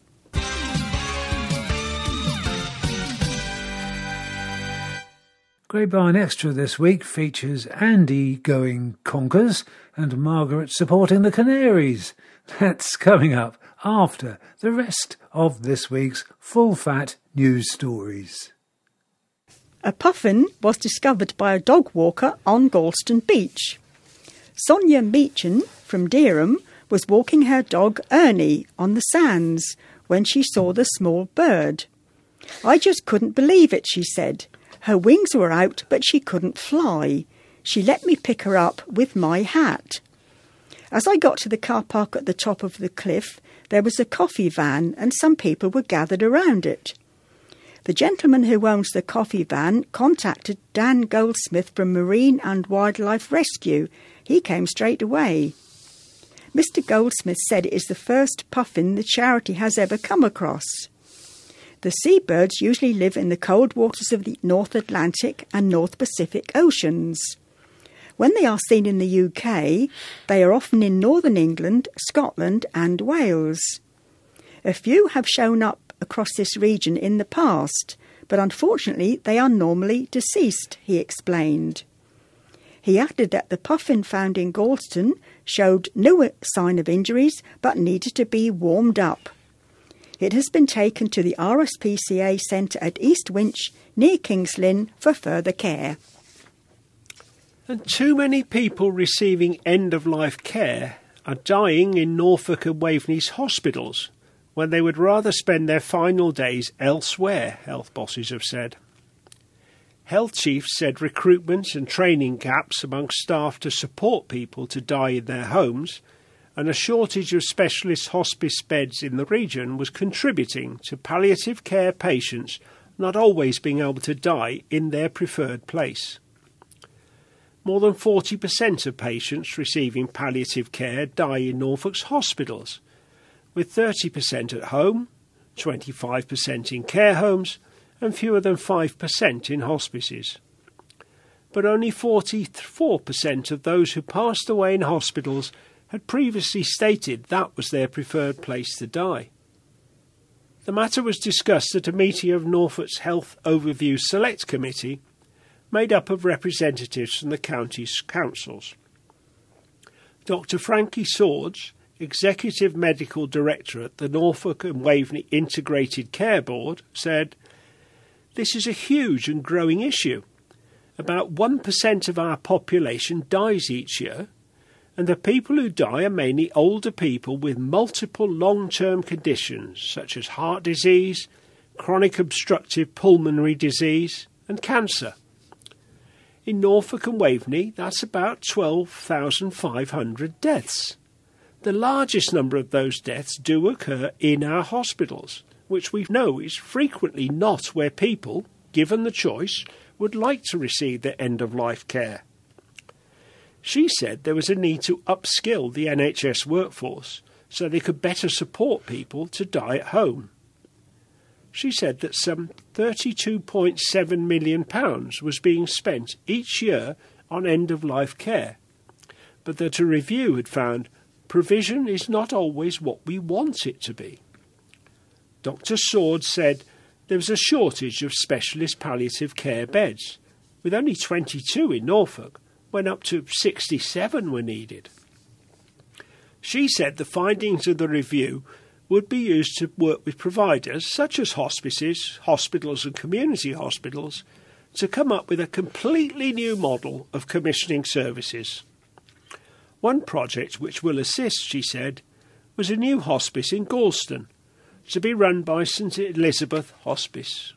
Grapevine Extra this week features Andy going conkers and Margaret supporting the Canaries. That's coming up after the rest of this week's full-fat news stories. A puffin was discovered by a dog walker on Gorleston Beach. Sonia Meechan from Dereham was walking her dog Ernie on the sands when she saw the small bird. "I just couldn't believe it," she said. "Her wings were out, but she couldn't fly. She let me pick her up with my hat." As I got to the car park at the top of the cliff, there was a coffee van and some people were gathered around it. The gentleman who owns the coffee van contacted Dan Goldsmith from Marine and Wildlife Rescue. He came straight away. Mr. Goldsmith said it is the first puffin the charity has ever come across. The seabirds usually live in the cold waters of the North Atlantic and North Pacific Oceans. When they are seen in the UK, they are often in northern England, Scotland and Wales. A few have shown up across this region in the past, but unfortunately they are normally deceased, he explained. He added that the puffin found in Gorleston showed no sign of injuries but needed to be warmed up. It has been taken to the RSPCA Centre at East Winch near Kings Lynn for further care. And too many people receiving end-of-life care are dying in Norfolk and Waveney's hospitals, when they would rather spend their final days elsewhere, health bosses have said. Health chiefs said recruitment and training gaps among staff to support people to die in their homes and a shortage of specialist hospice beds in the region was contributing to palliative care patients not always being able to die in their preferred place. More than 40% of patients receiving palliative care die in Norfolk's hospitals, with 30% at home, 25% in care homes, and fewer than 5% in hospices. But only 44% of those who passed away in hospitals had previously stated that was their preferred place to die. The matter was discussed at a meeting of Norfolk's Health Overview Select Committee, made up of representatives from the county's councils. Dr. Frankie Swords, Executive Medical Director at the Norfolk and Waveney Integrated Care Board, said, "This is a huge and growing issue. About 1% of our population dies each year, and the people who die are mainly older people with multiple long-term conditions such as heart disease, chronic obstructive pulmonary disease and cancer. In Norfolk and Waveney, that's about 12,500 deaths. The largest number of those deaths do occur in our hospitals, which we know is frequently not where people, given the choice, would like to receive their end-of-life care." She said there was a need to upskill the NHS workforce so they could better support people to die at home. She said that some £32.7 million was being spent each year on end-of-life care, but that a review had found provision is not always what we want it to be. Dr. Swords said there was a shortage of specialist palliative care beds, with only 22 in Norfolk, when up to 67 were needed. She said the findings of the review would be used to work with providers such as hospices, hospitals and community hospitals to come up with a completely new model of commissioning services. One project which will assist, she said, was a new hospice in Galston, to be run by St Elizabeth Hospice.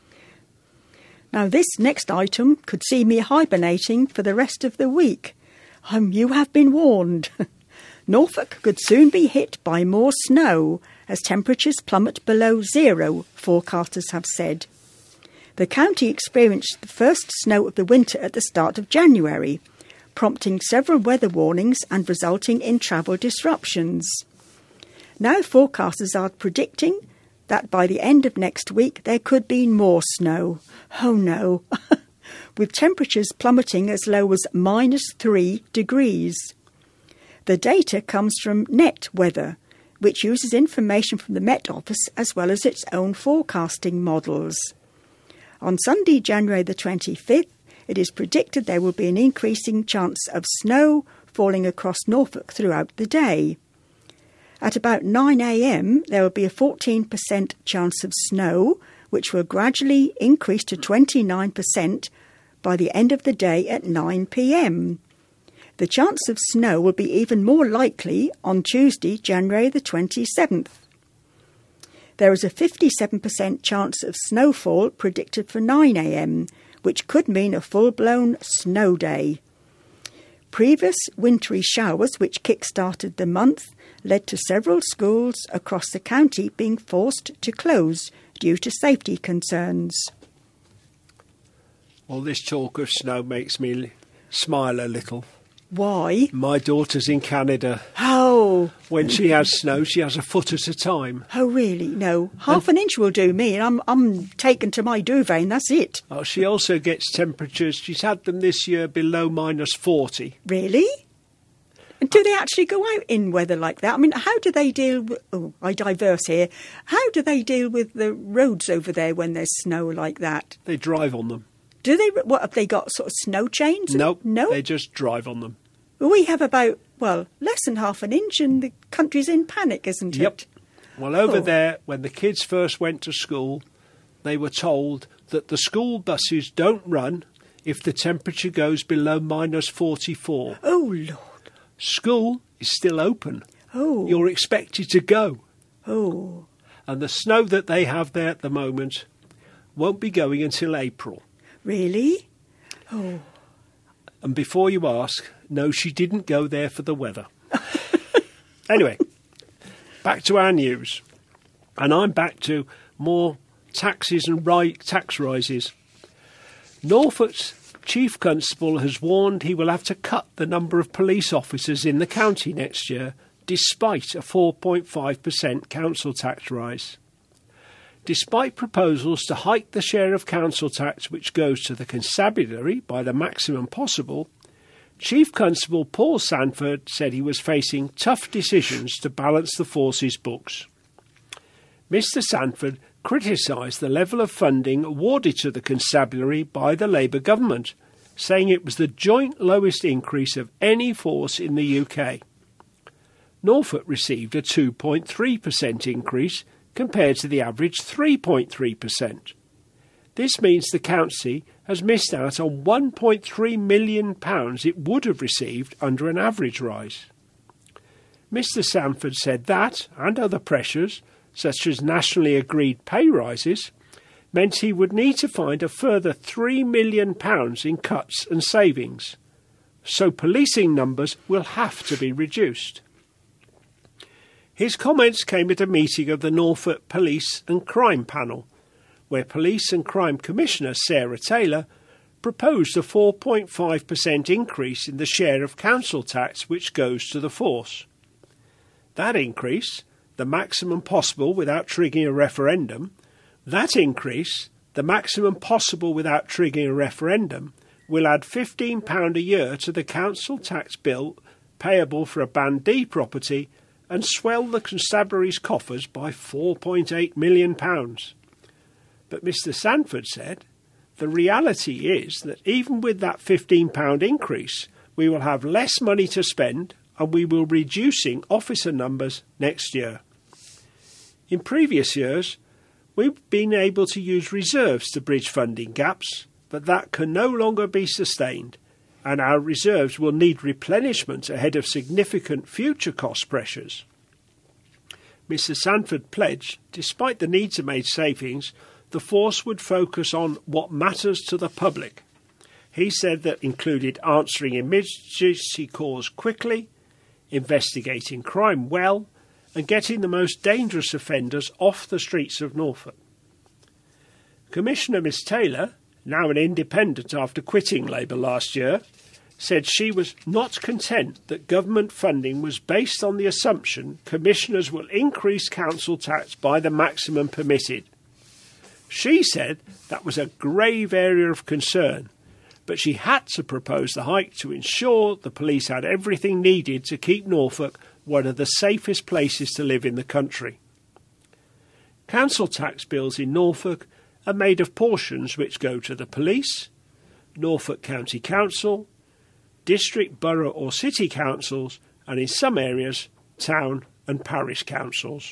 Now this next item could see me hibernating for the rest of the week. You have been warned. Norfolk could soon be hit by more snow as temperatures plummet below zero, forecasters have said. The county experienced the first snow of the winter at the start of January, prompting several weather warnings and resulting in travel disruptions. Now forecasters are predicting that by the end of next week there could be more snow. Oh no! With temperatures plummeting as low as -3 degrees. The data comes from Net Weather, which uses information from the Met Office as well as its own forecasting models. On Sunday, January the 25th, it is predicted there will be an increasing chance of snow falling across Norfolk throughout the day. At about 9 a.m, there will be a 14% chance of snow, which will gradually increase to 29% by the end of the day at 9 p.m. The chance of snow will be even more likely on Tuesday, January the 27th. There is a 57% chance of snowfall predicted for 9 a.m, which could mean a full-blown snow day. Previous wintry showers, which kick-started the month, led to several schools across the county being forced to close due to safety concerns. Well, this talk of snow makes me smile a little. Why? My daughter's in Canada. Oh. When she has snow, she has a foot at a time. Oh, really? No. Half an inch will do me, and I'm taken to my duvet, and that's it. Oh, she also gets temperatures. She's had them this year below -40. Really? And do they actually go out in weather like that? I mean, how do they deal with... Oh, I diverse here. How do they deal with the roads over there when there's snow like that? They drive on them. Do they? What, have they got sort of snow chains? No, no, they just drive on them. We have about, less than half an inch and the country's in panic, isn't it? Yep. Well, over there, when the kids first went to school, they were told that the school buses don't run if the temperature goes below -44. Oh, Lord. School is still open. Oh. You're expected to go. Oh, And the snow that they have there at the moment won't be going until April. really? Oh, And before you ask, no, she didn't go there for the weather. Anyway, back to our news. And I'm back to more taxes and tax rises. Norfolk's Chief Constable has warned he will have to cut the number of police officers in the county next year, despite a 4.5% council tax rise. Despite proposals to hike the share of council tax which goes to the constabulary by the maximum possible, Chief Constable Paul Sanford said he was facing tough decisions to balance the force's books. Mr Sanford criticised the level of funding awarded to the constabulary by the Labour government, saying it was the joint lowest increase of any force in the UK. Norfolk received a 2.3% increase compared to the average 3.3%. This means the county has missed out on £1.3 million it would have received under an average rise. Mr Sanford said that, and other pressures, such as nationally agreed pay rises, meant he would need to find a further £3 million in cuts and savings. So policing numbers will have to be reduced. His comments came at a meeting of the Norfolk Police and Crime Panel, where Police and Crime Commissioner Sarah Taylor proposed a 4.5% increase in the share of council tax which goes to the force. That increase, the maximum possible without triggering a referendum, will add £15 a year to the council tax bill payable for a Band D property and swell the constabulary's coffers by £4.8 million. But Mr Sanford said, the reality is that even with that £15 increase, we will have less money to spend and we will be reducing officer numbers next year. In previous years, we've been able to use reserves to bridge funding gaps, but that can no longer be sustained, and our reserves will need replenishment ahead of significant future cost pressures. Mr Sanford pledged, despite the need to make savings, the force would focus on what matters to the public. He said that included answering emergency calls quickly, investigating crime well, and getting the most dangerous offenders off the streets of Norfolk. Commissioner Miss Taylor, now an independent after quitting Labour last year, said she was not content that government funding was based on the assumption commissioners will increase council tax by the maximum permitted. She said that was a grave area of concern, but she had to propose the hike to ensure the police had everything needed to keep Norfolk one of the safest places to live in the country. Council tax bills in Norfolk are made of portions which go to the police, Norfolk County Council, district, borough or city councils, and in some areas, town and parish councils.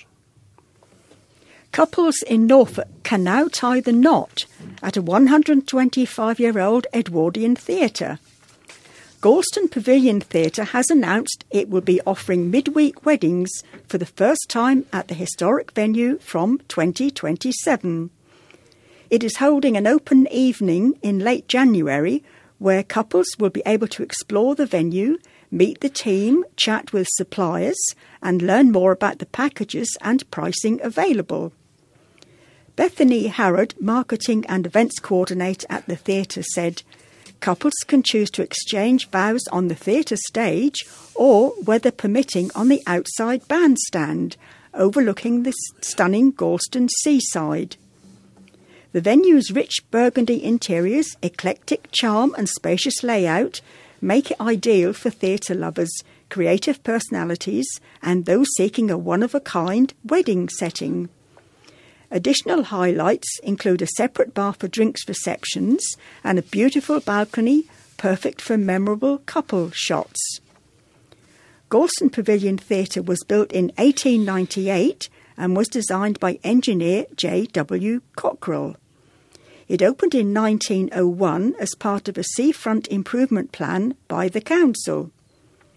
Couples in Norfolk can now tie the knot at a 125-year-old Edwardian theatre. Galston Pavilion Theatre has announced it will be offering midweek weddings for the first time at the historic venue from 2027. It is holding an open evening in late January where couples will be able to explore the venue, meet the team, chat with suppliers, and learn more about the packages and pricing available. Bethany Harrod, Marketing and Events Coordinator at the theatre, said, couples can choose to exchange vows on the theatre stage or, weather permitting, on the outside bandstand, overlooking the stunning Galston seaside. The venue's rich burgundy interiors, eclectic charm and spacious layout make it ideal for theatre lovers, creative personalities and those seeking a one-of-a-kind wedding setting. Additional highlights include a separate bar for drinks receptions and a beautiful balcony perfect for memorable couple shots. Galston Pavilion Theatre was built in 1898 and was designed by engineer J.W. Cockrell. It opened in 1901 as part of a seafront improvement plan by the council.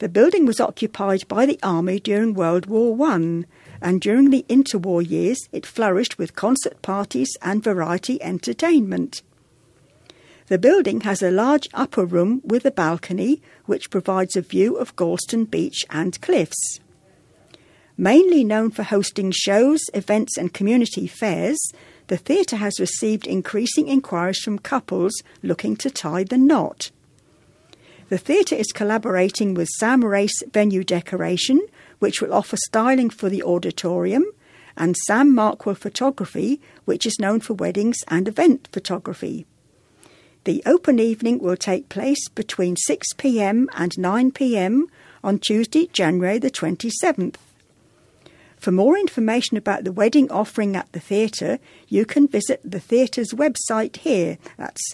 The building was occupied by the army during World War I, and during the interwar years it flourished with concert parties and variety entertainment. The building has a large upper room with a balcony which provides a view of Galston Beach and cliffs. Mainly known for hosting shows, events and community fairs, the theatre has received increasing inquiries from couples looking to tie the knot. The theatre is collaborating with Sam Race Venue Decoration, which will offer styling for the auditorium, and Sam Markwell Photography, which is known for weddings and event photography. The open evening will take place between 6 p.m. and 9 p.m. on Tuesday, January the 27th. For more information about the wedding offering at the theatre, you can visit the theatre's website here. That's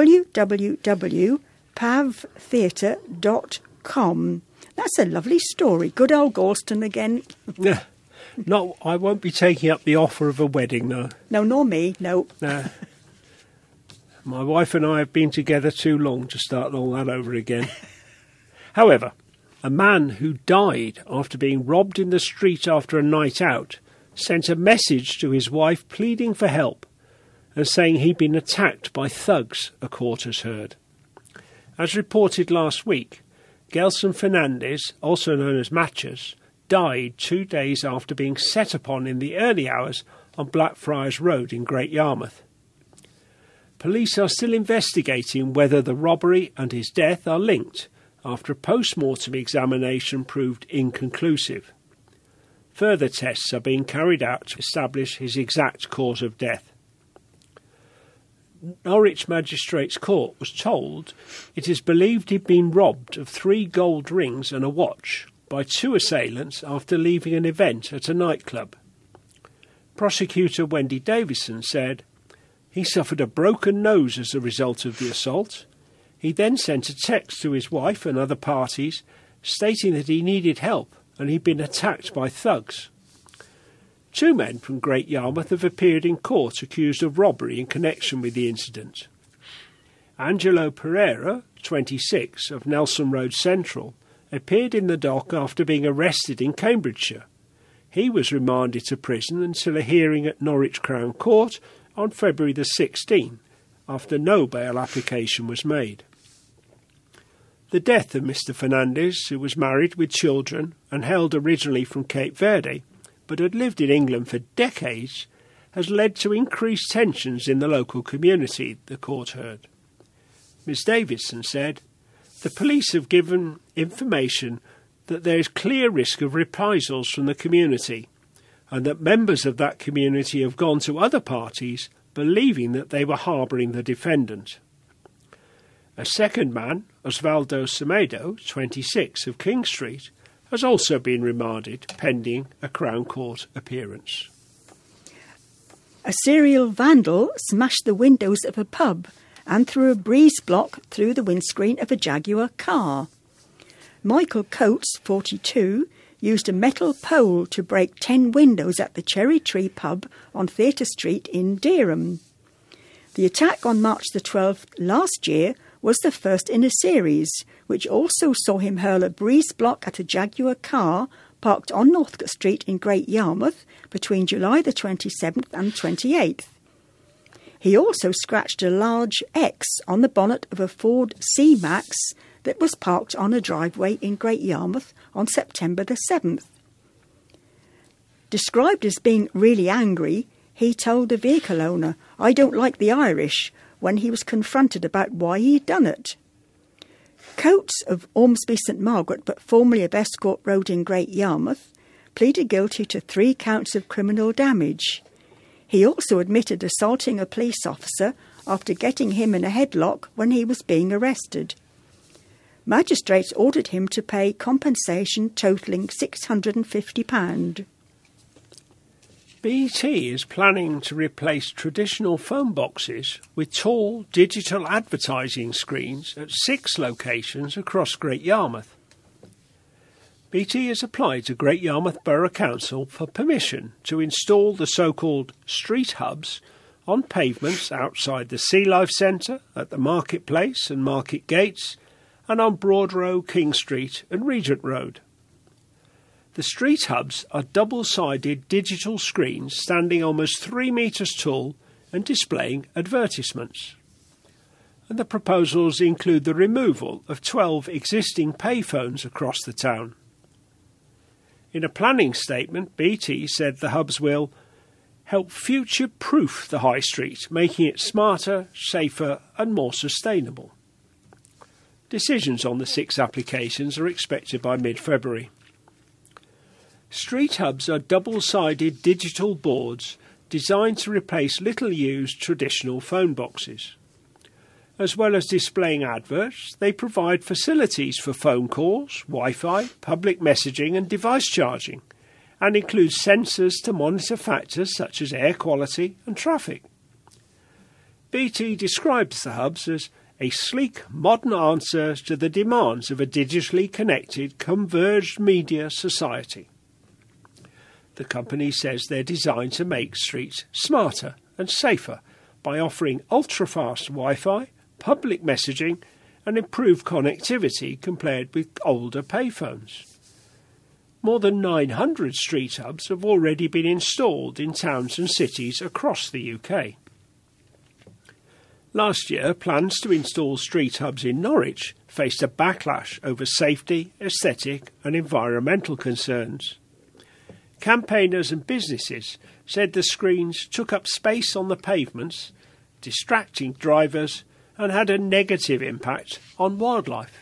www.pavtheatre.com. That's a lovely story. Good old Galston again. Yeah. No, I won't be taking up the offer of a wedding, though. No, nor me, no. My wife and I have been together too long to start all that over again. However, a man who died after being robbed in the street after a night out sent a message to his wife pleading for help and saying he'd been attacked by thugs, a court has heard. As reported last week, Gelson Fernandez, also known as Matches, died 2 days after being set upon in the early hours on Blackfriars Road in Great Yarmouth. Police are still investigating whether the robbery and his death are linked after a post-mortem examination proved inconclusive. Further tests are being carried out to establish his exact cause of death. Norwich Magistrates Court was told it is believed he'd been robbed of 3 gold rings and a watch by 2 assailants after leaving an event at a nightclub. Prosecutor Wendy Davison said he suffered a broken nose as a result of the assault. He then sent a text to his wife and other parties stating that he needed help and he'd been attacked by thugs. 2 men from Great Yarmouth have appeared in court accused of robbery in connection with the incident. Angelo Pereira, 26, of Nelson Road Central, appeared in the dock after being arrested in Cambridgeshire. He was remanded to prison until a hearing at Norwich Crown Court on February the 16th, after no bail application was made. The death of Mr. Fernandez, who was married with children and hailed originally from Cape Verde, but had lived in England for decades, has led to increased tensions in the local community, the court heard. Ms. Davidson said, "The police have given information that there is clear risk of reprisals from the community, and that members of that community have gone to other parties believing that they were harbouring the defendant." A second man, Osvaldo Semedo, 26, of King Street, has also been remanded pending a Crown Court appearance. A serial vandal smashed the windows of a pub and threw a breeze block through the windscreen of a Jaguar car. Michael Coates, 42, used a metal pole to break 10 windows at the Cherry Tree pub on Theatre Street in Dereham. The attack on March the 12th last year was the first in a series, which also saw him hurl a breeze block at a Jaguar car parked on Northcote Street in Great Yarmouth between July the 27th and 28th. He also scratched a large X on the bonnet of a Ford C-Max that was parked on a driveway in Great Yarmouth on September the 7th. Described as being really angry, he told the vehicle owner, "I don't like the Irish," when he was confronted about why he'd done it. Coates of Ormsby St Margaret, but formerly of Escort Road in Great Yarmouth, pleaded guilty to 3 counts of criminal damage. He also admitted assaulting a police officer after getting him in a headlock when he was being arrested. Magistrates ordered him to pay compensation totalling £650. BT is planning to replace traditional phone boxes with tall digital advertising screens at 6 locations across Great Yarmouth. BT has applied to Great Yarmouth Borough Council for permission to install the so-called street hubs on pavements outside the Sea Life Centre, at the Marketplace and Market Gates, and on Broad Row, King Street and Regent Road. The street hubs are double-sided digital screens standing almost 3 metres tall and displaying advertisements. And the proposals include the removal of 12 existing payphones across the town. In a planning statement, BT said the hubs will help future-proof the high street, making it smarter, safer and more sustainable. Decisions on the 6 applications are expected by mid-February. Street hubs are double-sided digital boards designed to replace little-used traditional phone boxes. As well as displaying adverts, they provide facilities for phone calls, Wi-Fi, public messaging and device charging, and include sensors to monitor factors such as air quality and traffic. BT describes the hubs as a sleek, modern answer to the demands of a digitally connected, converged media society. The company says they're designed to make streets smarter and safer by offering ultra-fast Wi-Fi, public messaging and improved connectivity compared with older payphones. More than 900 street hubs have already been installed in towns and cities across the UK. Last year, plans to install street hubs in Norwich faced a backlash over safety, aesthetic and environmental concerns. Campaigners and businesses said the screens took up space on the pavements, distracting drivers, and had a negative impact on wildlife.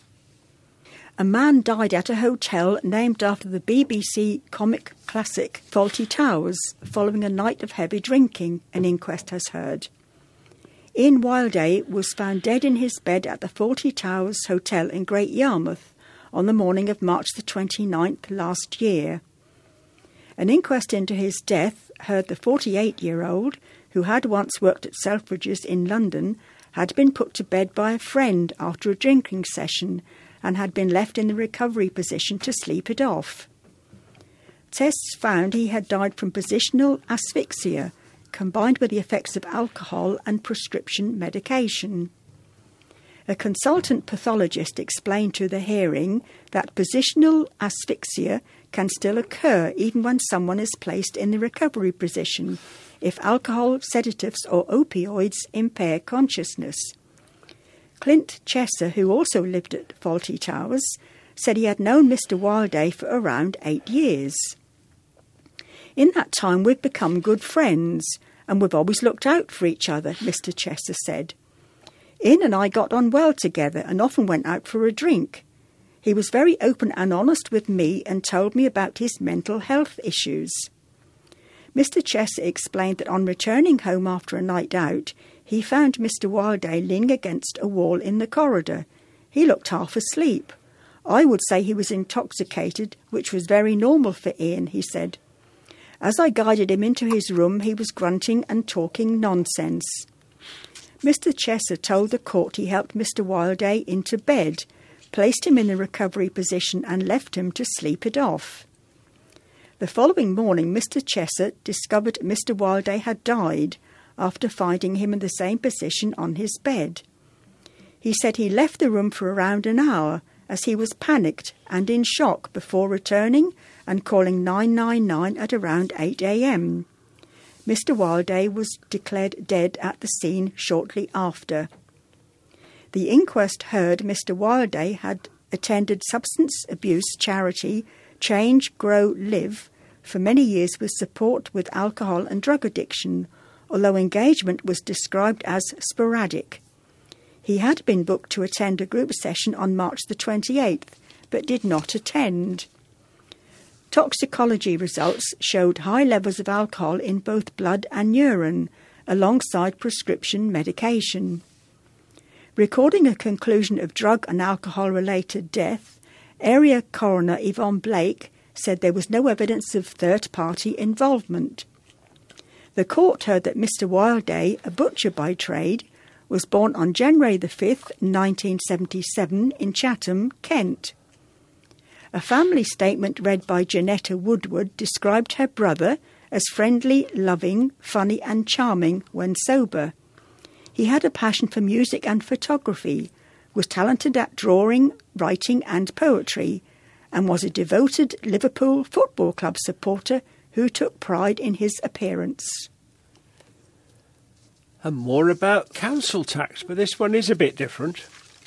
A man died at a hotel named after the BBC comic classic Fawlty Towers following a night of heavy drinking, an inquest has heard. Ian Wildhay was found dead in his bed at the Fawlty Towers Hotel in Great Yarmouth on the morning of March the 29th last year. An inquest into his death heard the 48-year-old, who had once worked at Selfridges in London, had been put to bed by a friend after a drinking session and had been left in the recovery position to sleep it off. Tests found he had died from positional asphyxia, combined with the effects of alcohol and prescription medication. A consultant pathologist explained to the hearing that positional asphyxia can still occur even when someone is placed in the recovery position if alcohol, sedatives or opioids impair consciousness. Clint Chesser, who also lived at Fawlty Towers, said he had known Mr. Wildhay for around 8 years. In that time we've become good friends and we've always looked out for each other, Mr. Chesser said. Ian and I got on well together and often went out for a drink. He was very open and honest with me and told me about his mental health issues. Mr. Chesser explained that on returning home after a night out, he found Mr. Wildhay leaning against a wall in the corridor. He looked half asleep. I would say he was intoxicated, which was very normal for Ian, he said. As I guided him into his room, he was grunting and talking nonsense. Mr. Chesser told the court he helped Mr. Wildhay into bed, placed him in the recovery position and left him to sleep it off. The following morning, Mr. Chesser discovered Mr. Wildhay had died after finding him in the same position on his bed. He said he left the room for around an hour as he was panicked and in shock before returning and calling 999 at around 8 a.m. Mr. Wildhay was declared dead at the scene shortly after. The inquest heard Mr. Wildhay had attended substance abuse charity Change, Grow, Live for many years with support with alcohol and drug addiction, although engagement was described as sporadic. He had been booked to attend a group session on March the 28th, but did not attend. Toxicology results showed high levels of alcohol in both blood and urine, alongside prescription medication. Recording a conclusion of drug and alcohol-related death, Area Coroner Yvonne Blake said there was no evidence of third-party involvement. The court heard that Mr. Wildhay, a butcher by trade, was born on January the 5th, 1977 in Chatham, Kent. A family statement read by Janetta Woodward described her brother as friendly, loving, funny and charming when sober. He had a passion for music and photography, was talented at drawing, writing and poetry, and was a devoted Liverpool Football Club supporter who took pride in his appearance. And more about council tax, but this one is a bit different.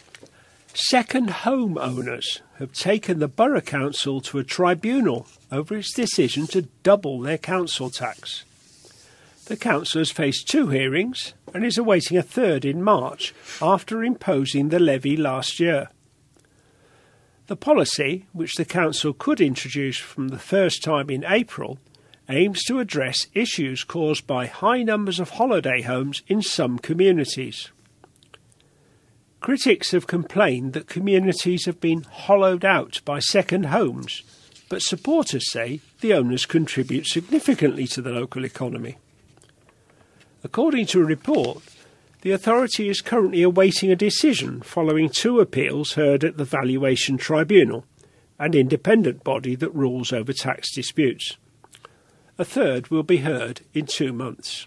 Second home owners have taken the Borough Council to a tribunal over its decision to double their council tax. The council has faced 2 hearings and is awaiting a third in March after imposing the levy last year. The policy, which the council could introduce from the first time in April, aims to address issues caused by high numbers of holiday homes in some communities. Critics have complained that communities have been hollowed out by second homes, but supporters say the owners contribute significantly to the local economy. According to a report, the authority is currently awaiting a decision following 2 appeals heard at the Valuation Tribunal, an independent body that rules over tax disputes. A third will be heard in 2 months.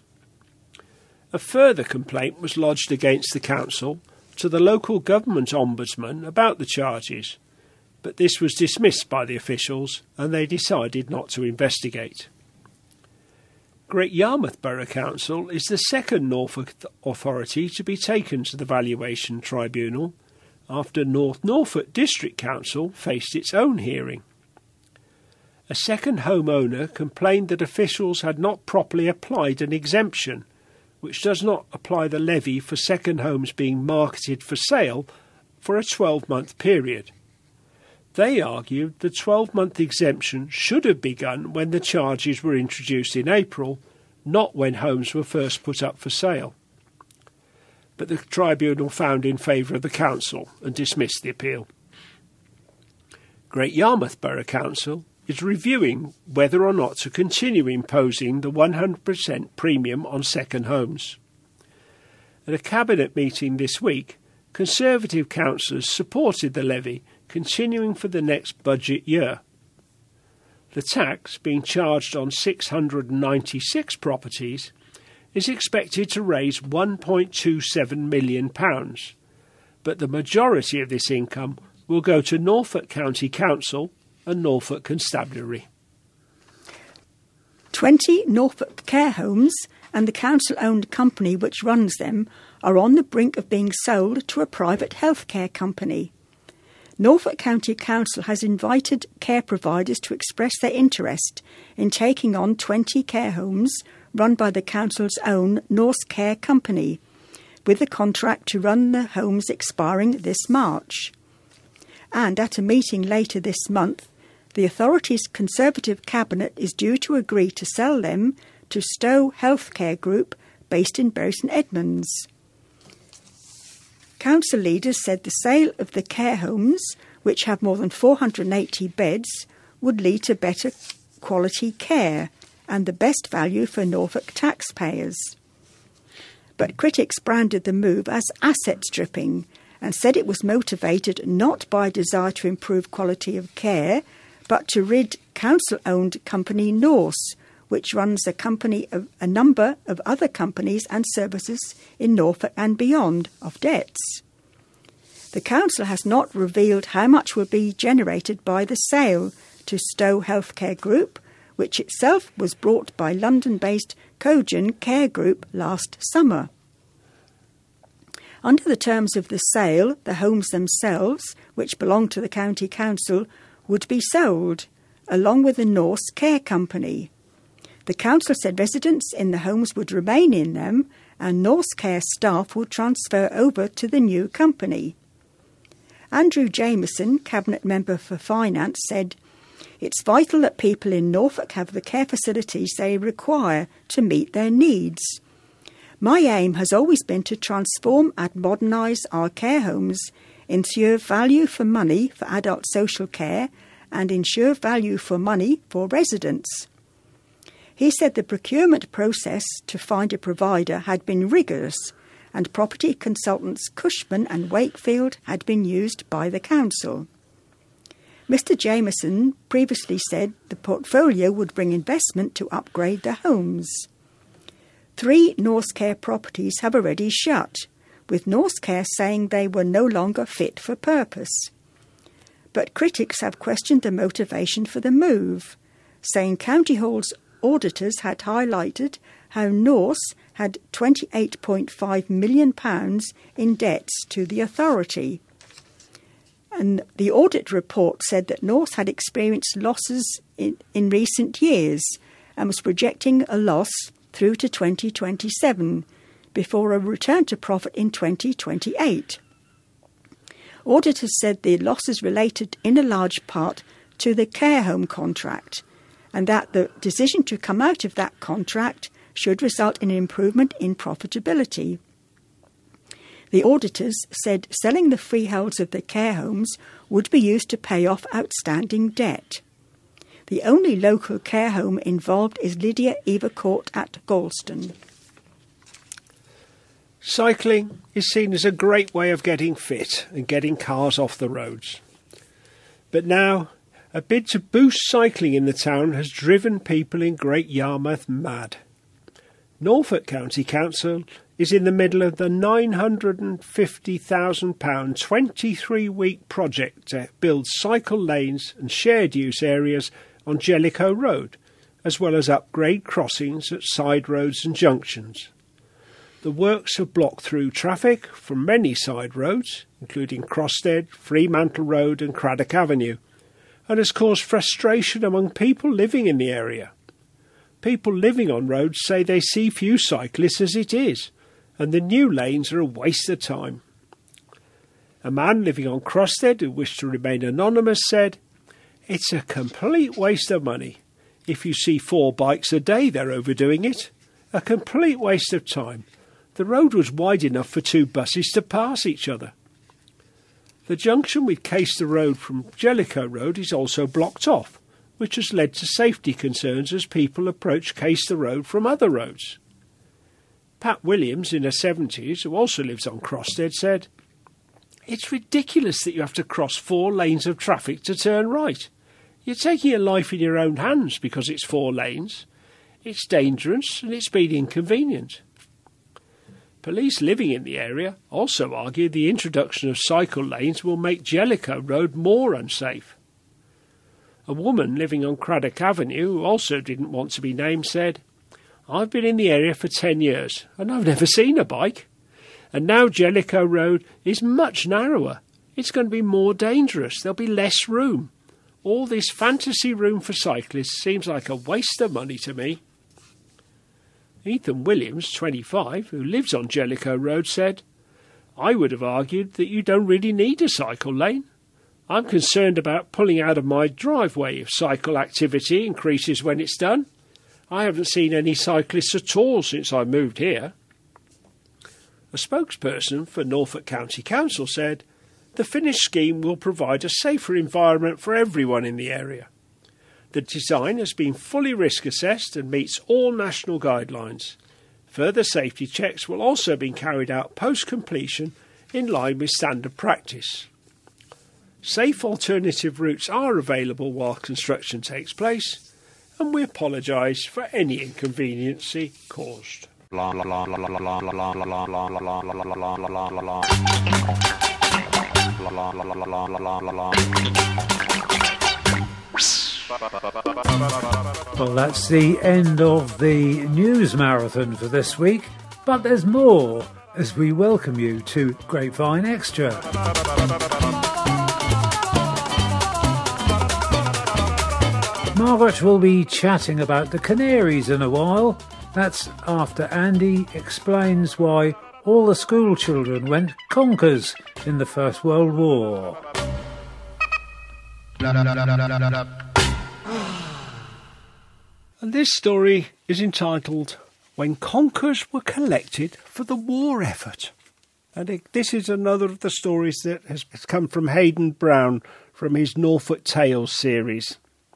A further complaint was lodged against the council to the local government ombudsman about the charges, but this was dismissed by the officials and they decided not to investigate. Great Yarmouth Borough Council is the second Norfolk authority to be taken to the Valuation Tribunal after North Norfolk District Council faced its own hearing. A second homeowner complained that officials had not properly applied an exemption, which does not apply the levy for second homes being marketed for sale for a 12-month period. They argued the 12-month exemption should have begun when the charges were introduced in April, not when homes were first put up for sale. But the tribunal found in favour of the council and dismissed the appeal. Great Yarmouth Borough Council is reviewing whether or not to continue imposing the 100% premium on second homes. At a cabinet meeting this week, Conservative councillors supported the levy continuing for the next budget year. The tax, being charged on 696 properties, is expected to raise £1.27 million, but the majority of this income will go to Norfolk County Council and Norfolk Constabulary. 20 Norfolk care homes and the council-owned company which runs them are on the brink of being sold to a private healthcare company. Norfolk County Council has invited care providers to express their interest in taking on 20 care homes run by the council's own Norse Care Company, with the contract to run the homes expiring this March. And at a meeting later this month, the authority's Conservative cabinet is due to agree to sell them to Stowe Healthcare Group based in Bury St Edmunds. Council leaders said the sale of the care homes, which have more than 480 beds, would lead to better quality care and the best value for Norfolk taxpayers. But critics branded the move as asset stripping and said it was motivated not by a desire to improve quality of care, but to rid council-owned company Norse, which runs a number of other companies and services in Norfolk and beyond, of debts. The council has not revealed how much will be generated by the sale to Stowe Healthcare Group, which itself was bought by London-based Cogen Care Group last summer. Under the terms of the sale, the homes themselves, which belong to the county council, would be sold, along with the Norse Care Company. The council said residents in the homes would remain in them and Norse Care staff would transfer over to the new company. Andrew Jameson, Cabinet Member for Finance, said, "It's vital that people in Norfolk have the care facilities they require to meet their needs. My aim has always been to transform and modernise our care homes, ensure value for money for adult social care and ensure value for money for residents." He said the procurement process to find a provider had been rigorous and property consultants Cushman and Wakefield had been used by the council. Mr Jameson previously said the portfolio would bring investment to upgrade the homes. 3 Norse Care properties have already shut, with Northcare saying they were no longer fit for purpose. But critics have questioned the motivation for the move, saying County Hall's auditors had highlighted how Norse had £28.5 million in debts to the authority. And the audit report said that Norse had experienced losses in recent years and was projecting a loss through to 2027 before a return to profit in 2028. Auditors said the losses related in a large part to the care home contract and that the decision to come out of that contract should result in an improvement in profitability. The auditors said selling the freeholds of the care homes would be used to pay off outstanding debt. The only local care home involved is Lydia Eva Court at Galston. Cycling is seen as a great way of getting fit and getting cars off the roads. But now, a bid to boost cycling in the town has driven people in Great Yarmouth mad. Norfolk County Council is in the middle of the £950,000 23-week project to build cycle lanes and shared use areas on Jellicoe Road, as well as upgrade crossings at side roads and junctions. The works have blocked through traffic from many side roads, including Crosstead, Fremantle Road and Craddock Avenue, and has caused frustration among people living in the area. People living on roads say they see few cyclists as it is, and the new lanes are a waste of time. A man living on Crosstead who wished to remain anonymous said, "It's a complete waste of money. If you see 4 bikes a day, they're overdoing it. A complete waste of time. The road was wide enough for 2 buses to pass each other." The junction with Caister Road from Jellicoe Road is also blocked off, which has led to safety concerns as people approach Caister Road from other roads. Pat Williams, in her 70s, who also lives on Crosstead, said, "It's ridiculous that you have to cross 4 lanes of traffic to turn right. You're taking your life in your own hands because it's 4 lanes. It's dangerous and it's been inconvenient." Police living in the area also argue the introduction of cycle lanes will make Jellicoe Road more unsafe. A woman living on Craddock Avenue, who also didn't want to be named, said, "I've been in the area for 10 years and I've never seen a bike. And now Jellicoe Road is much narrower. It's going to be more dangerous. There'll be less room. All this fantasy room for cyclists seems like a waste of money to me." Ethan Williams, 25, who lives on Jellicoe Road, said, "I would have argued that you don't really need a cycle lane. I'm concerned about pulling out of my driveway if cycle activity increases when it's done. I haven't seen any cyclists at all since I moved here." A spokesperson for Norfolk County Council said, "The finished scheme will provide a safer environment for everyone in the area. The design has been fully risk assessed and meets all national guidelines. Further safety checks will also be carried out post-completion in line with standard practice. Safe alternative routes are available while construction takes place, and we apologise for any inconvenience caused." Well, that's the end of the news marathon for this week, but there's more as we welcome you to Grapevine Extra. Margaret will be chatting about the Canaries in a while. That's after Andy explains why all the school children went conkers in the First World War. And this story is entitled "When Conkers Were Collected for the War Effort." And this is another of the stories that has come from Hayden Brown from his Norfolk Tales series.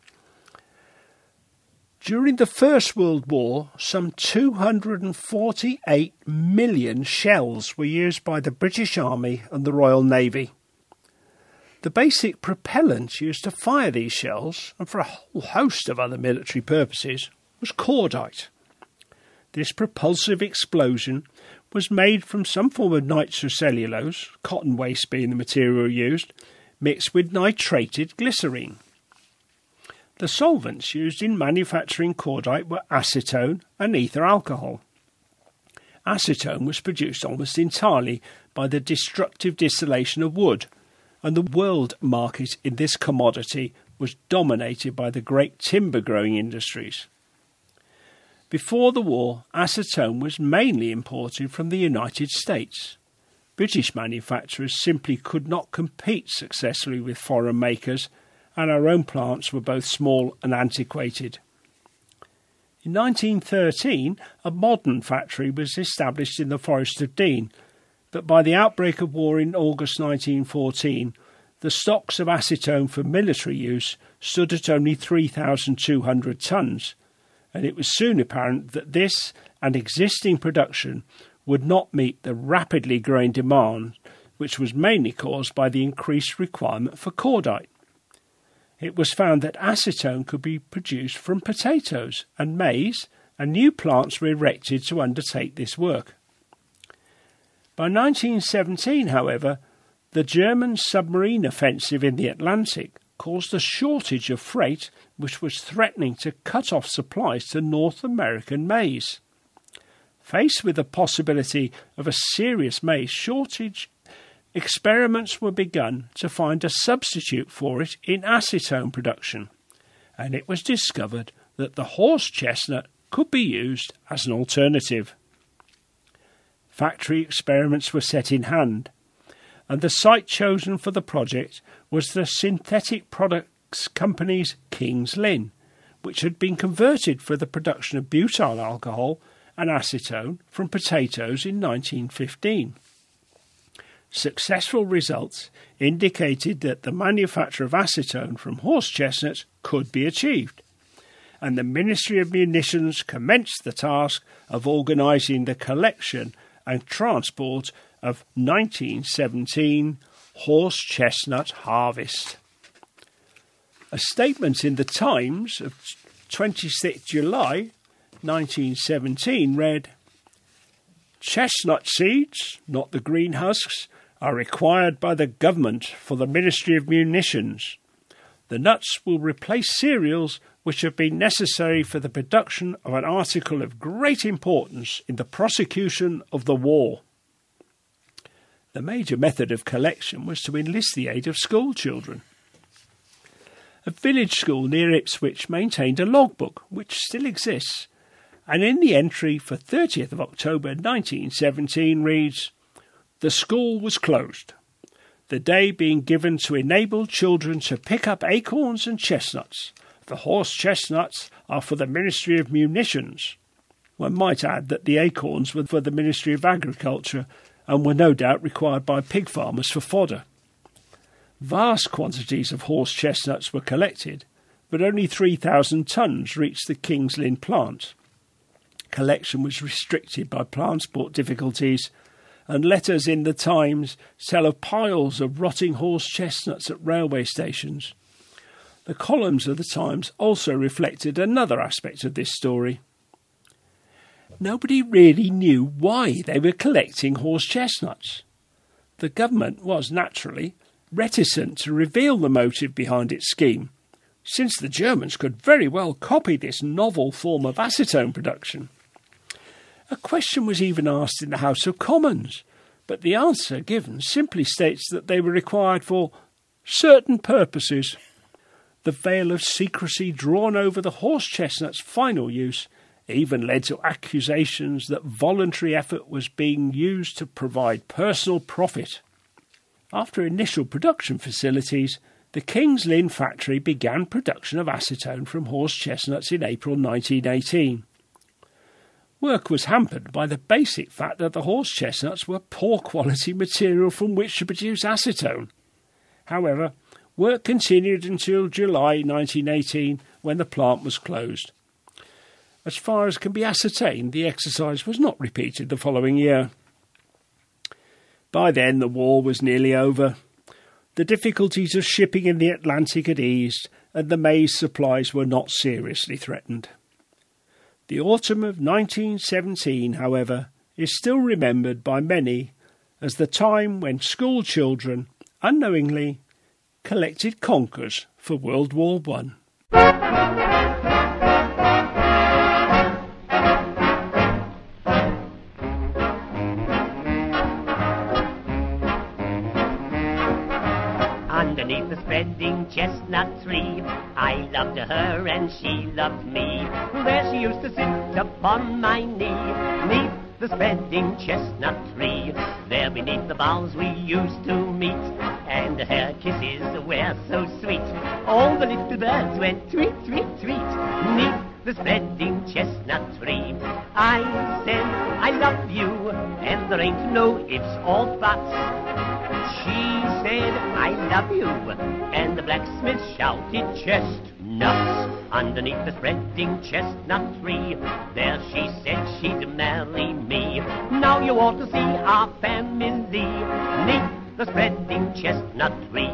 During the First World War, some 248 million shells were used by the British Army and the Royal Navy. The basic propellant used to fire these shells, and for a whole host of other military purposes, was cordite. This propulsive explosion was made from some form of nitrocellulose, cotton waste being the material used, mixed with nitrated glycerine. The solvents used in manufacturing cordite were acetone and ether alcohol. Acetone was produced almost entirely by the destructive distillation of wood, and the world market in this commodity was dominated by the great timber-growing industries. Before the war, acetone was mainly imported from the United States. British manufacturers simply could not compete successfully with foreign makers, and our own plants were both small and antiquated. In 1913, a modern factory was established in the Forest of Dean, but by the outbreak of war in August 1914, the stocks of acetone for military use stood at only 3,200 tonnes, and it was soon apparent that this and existing production would not meet the rapidly growing demand, which was mainly caused by the increased requirement for cordite. It was found that acetone could be produced from potatoes and maize, and new plants were erected to undertake this work. By 1917, however, the German submarine offensive in the Atlantic caused a shortage of freight which was threatening to cut off supplies to North American maize. Faced with the possibility of a serious maize shortage, experiments were begun to find a substitute for it in acetone production, and it was discovered that the horse chestnut could be used as an alternative. Factory experiments were set in hand, and the site chosen for the project was the synthetic products company's King's Lynn, which had been converted for the production of butyl alcohol and acetone from potatoes in 1915. Successful results indicated that the manufacture of acetone from horse chestnuts could be achieved, and the Ministry of Munitions commenced the task of organising the collection and transport of 1917 horse chestnut harvest. A statement in the Times of 26 July 1917 read, "Chestnut seeds, not the green husks, are required by the government for the Ministry of Munitions. The nuts will replace cereals which have been necessary for the production of an article of great importance in the prosecution of the war." The major method of collection was to enlist the aid of school children. A village school near Ipswich maintained a logbook, which still exists, and in the entry for 30th of October 1917 reads, "The school was closed, the day being given to enable children to pick up acorns and chestnuts. The horse chestnuts are for the Ministry of Munitions." One might add that the acorns were for the Ministry of Agriculture and were no doubt required by pig farmers for fodder. Vast quantities of horse chestnuts were collected, but only 3,000 tonnes reached the King's Lynn plant. Collection was restricted by transport difficulties, and letters in the Times tell of piles of rotting horse chestnuts at railway stations. The columns of the Times also reflected another aspect of this story. Nobody really knew why they were collecting horse chestnuts. The government was, naturally, reticent to reveal the motive behind its scheme, since the Germans could very well copy this novel form of acetone production. A question was even asked in the House of Commons, but the answer given simply states that they were required for certain purposes. The veil of secrecy drawn over the horse chestnut's final use even led to accusations that voluntary effort was being used to provide personal profit. After initial production facilities, the King's Lynn factory began production of acetone from horse chestnuts in April 1918. Work was hampered by the basic fact that the horse chestnuts were poor quality material from which to produce acetone. However, work continued until July 1918, when the plant was closed. As far as can be ascertained, the exercise was not repeated the following year. By then, the war was nearly over. The difficulties of shipping in the Atlantic had eased, and the maize supplies were not seriously threatened. The autumn of 1917, however, is still remembered by many as the time when school children unknowingly collected conkers for World War I. Underneath the spreading chestnut tree, I loved her and she loved me. There she used to sit upon my knee, neath the spreading chestnut tree. There beneath the boughs we used to meet, and her kisses were so sweet. All the little birds went tweet, tweet, tweet, neath the spreading chestnut tree. I said, I love you, and there ain't no ifs or buts. She said, I love you, and the blacksmith shouted, chestnuts. Underneath the spreading chestnut tree, there she said she'd marry me. Now you ought to see our family, neath the spreading chestnut tree.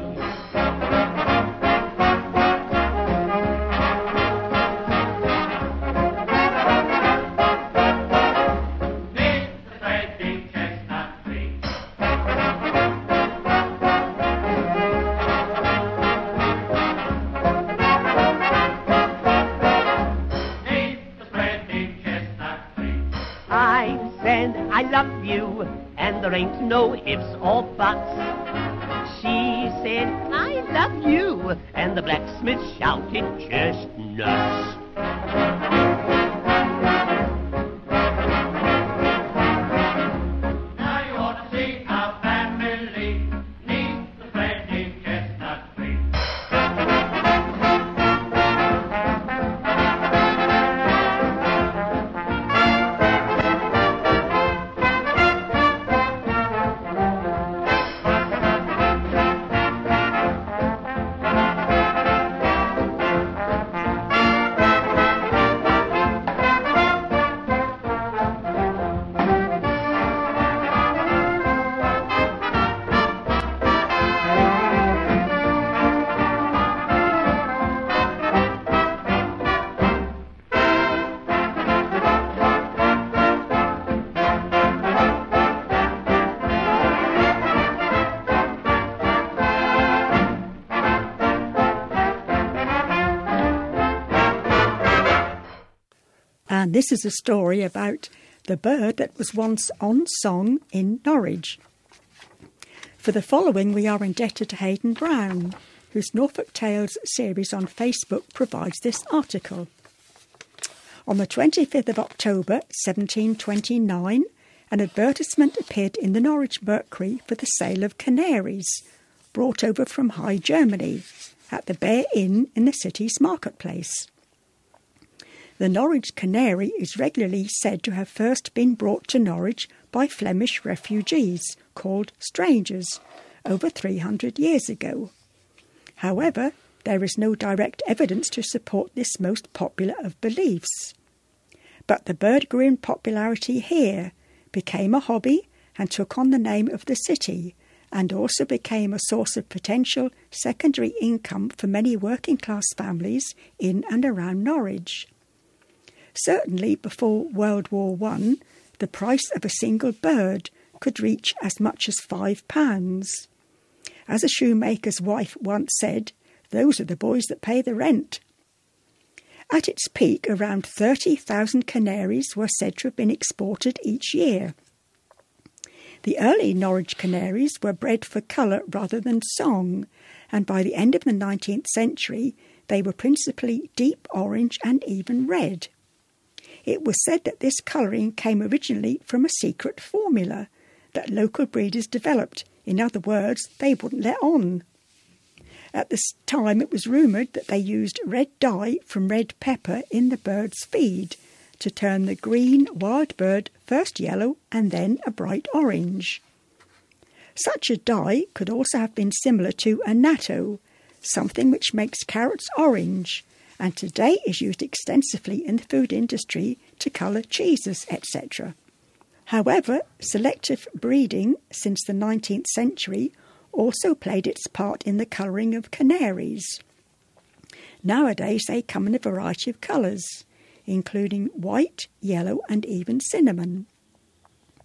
There ain't no ifs or buts. She said, I love you, and the blacksmith shouted, chestnuts. Now you ought to see our family, neath the spreading chestnut tree. And this is a story about the bird that was once on song in Norwich. For the following, we are indebted to Hayden Brown, whose Norfolk Tales series on Facebook provides this article. On the 25th of October 1729, an advertisement appeared in the Norwich Mercury for the sale of canaries, brought over from High Germany, at the Bear Inn in the city's marketplace. The Norwich canary is regularly said to have first been brought to Norwich by Flemish refugees, called strangers, over 300 years ago. However, there is no direct evidence to support this most popular of beliefs. But the bird grew in popularity here, became a hobby, and took on the name of the city, and also became a source of potential secondary income for many working-class families in and around Norwich. Certainly before World War I, the price of a single bird could reach as much as £5. As a shoemaker's wife once said, those are the boys that pay the rent. At its peak, around 30,000 canaries were said to have been exported each year. The early Norwich canaries were bred for colour rather than song, and by the end of the 19th century they were principally deep orange and even red. It was said that this colouring came originally from a secret formula that local breeders developed. In other words, they wouldn't let on. At this time, it was rumoured that they used red dye from red pepper in the bird's feed to turn the green wild bird first yellow and then a bright orange. Such a dye could also have been similar to annatto, something which makes carrots orange, and today is used extensively in the food industry to colour cheeses, etc. However, selective breeding since the 19th century also played its part in the colouring of canaries. Nowadays they come in a variety of colours, including white, yellow and even cinnamon.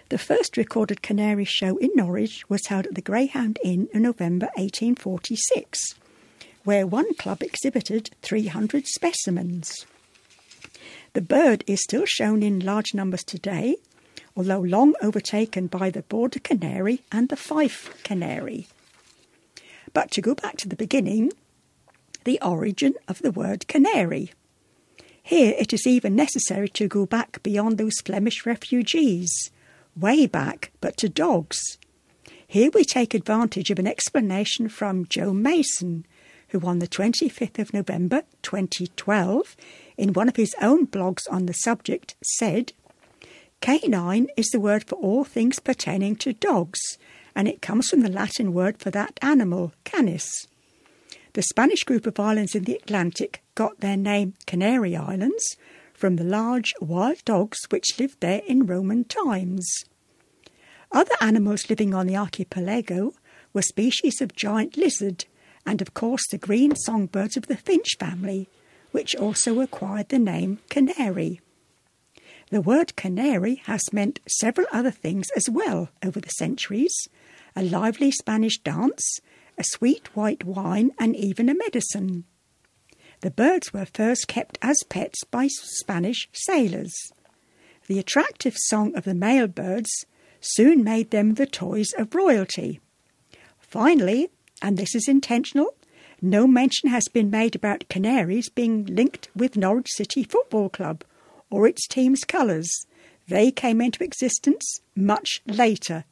The first recorded canary show in Norwich was held at the Greyhound Inn in November 1846, where one club exhibited 300 specimens. The bird is still shown in large numbers today, although long overtaken by the border canary and the Fife canary. But to go back to the beginning, the origin of the word canary. Here it is even necessary to go back beyond those Flemish refugees, way back, but to dogs. Here we take advantage of an explanation from Joe Mason, who on the 25th of November 2012, in one of his own blogs on the subject, said, "Canine is the word for all things pertaining to dogs, and it comes from the Latin word for that animal, canis. The Spanish group of islands in the Atlantic got their name Canary Islands from the large wild dogs which lived there in Roman times. Other animals living on the archipelago were species of giant lizard and, of course, the green songbirds of the finch family, which also acquired the name canary. The word canary has meant several other things as well over the centuries: a lively Spanish dance, a sweet white wine, and even a medicine. The birds were first kept as pets by Spanish sailors. The attractive song of the male birds soon made them the toys of royalty. Finally, and this is intentional, no mention has been made about canaries being linked with Norwich City Football Club or its team's colours. They came into existence much later.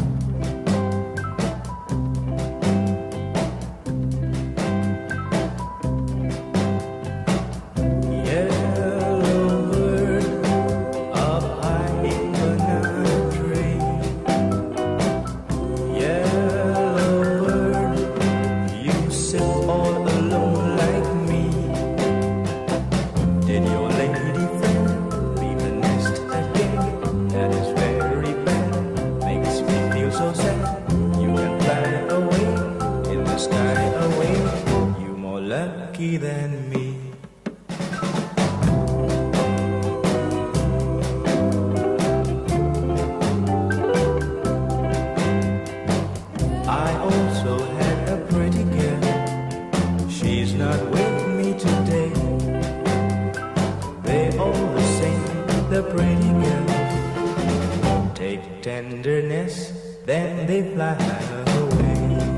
Than me. I also had a pretty girl. She's not with me today. They all the same, the pretty girl. Take tenderness, then they fly away.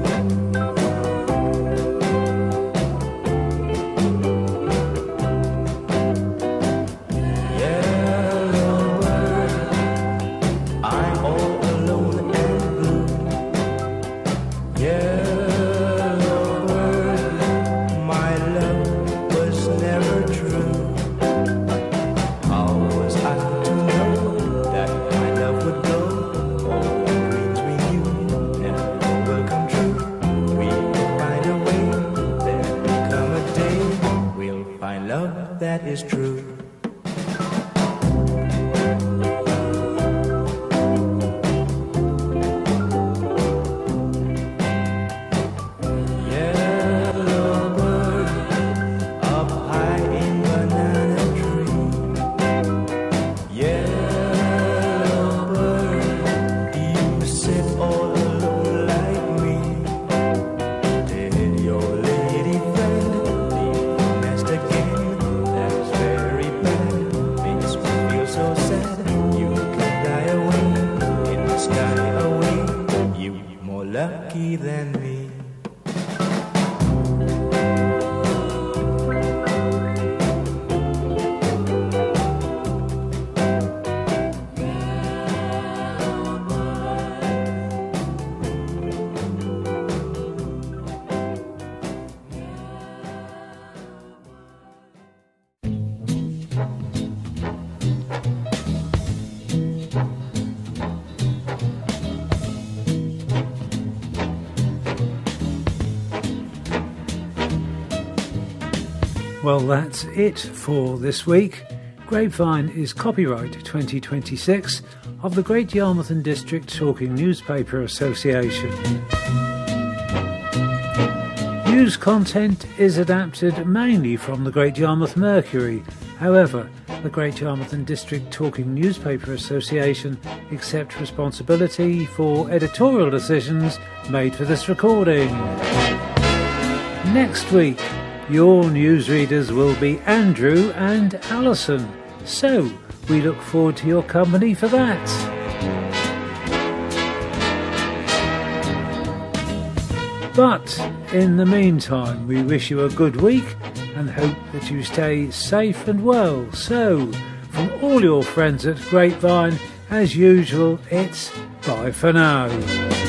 That is true. Yellow bird up high in banana tree. Yellow bird, you sit all alone like me. Did your lady friend leave the nest again? So sad, you could die away in the sky away. You more lucky than me. Well, that's it for this week. Grapevine is copyright 2026 of the Great Yarmouth and District Talking Newspaper Association. News content is adapted mainly from the Great Yarmouth Mercury. However, the Great Yarmouth and District Talking Newspaper Association accept responsibility for editorial decisions made for this recording. Next week, your newsreaders will be Andrew and Alison, so we look forward to your company for that. But in the meantime, we wish you a good week and hope that you stay safe and well. So, from all your friends at Grapevine, as usual, it's bye for now.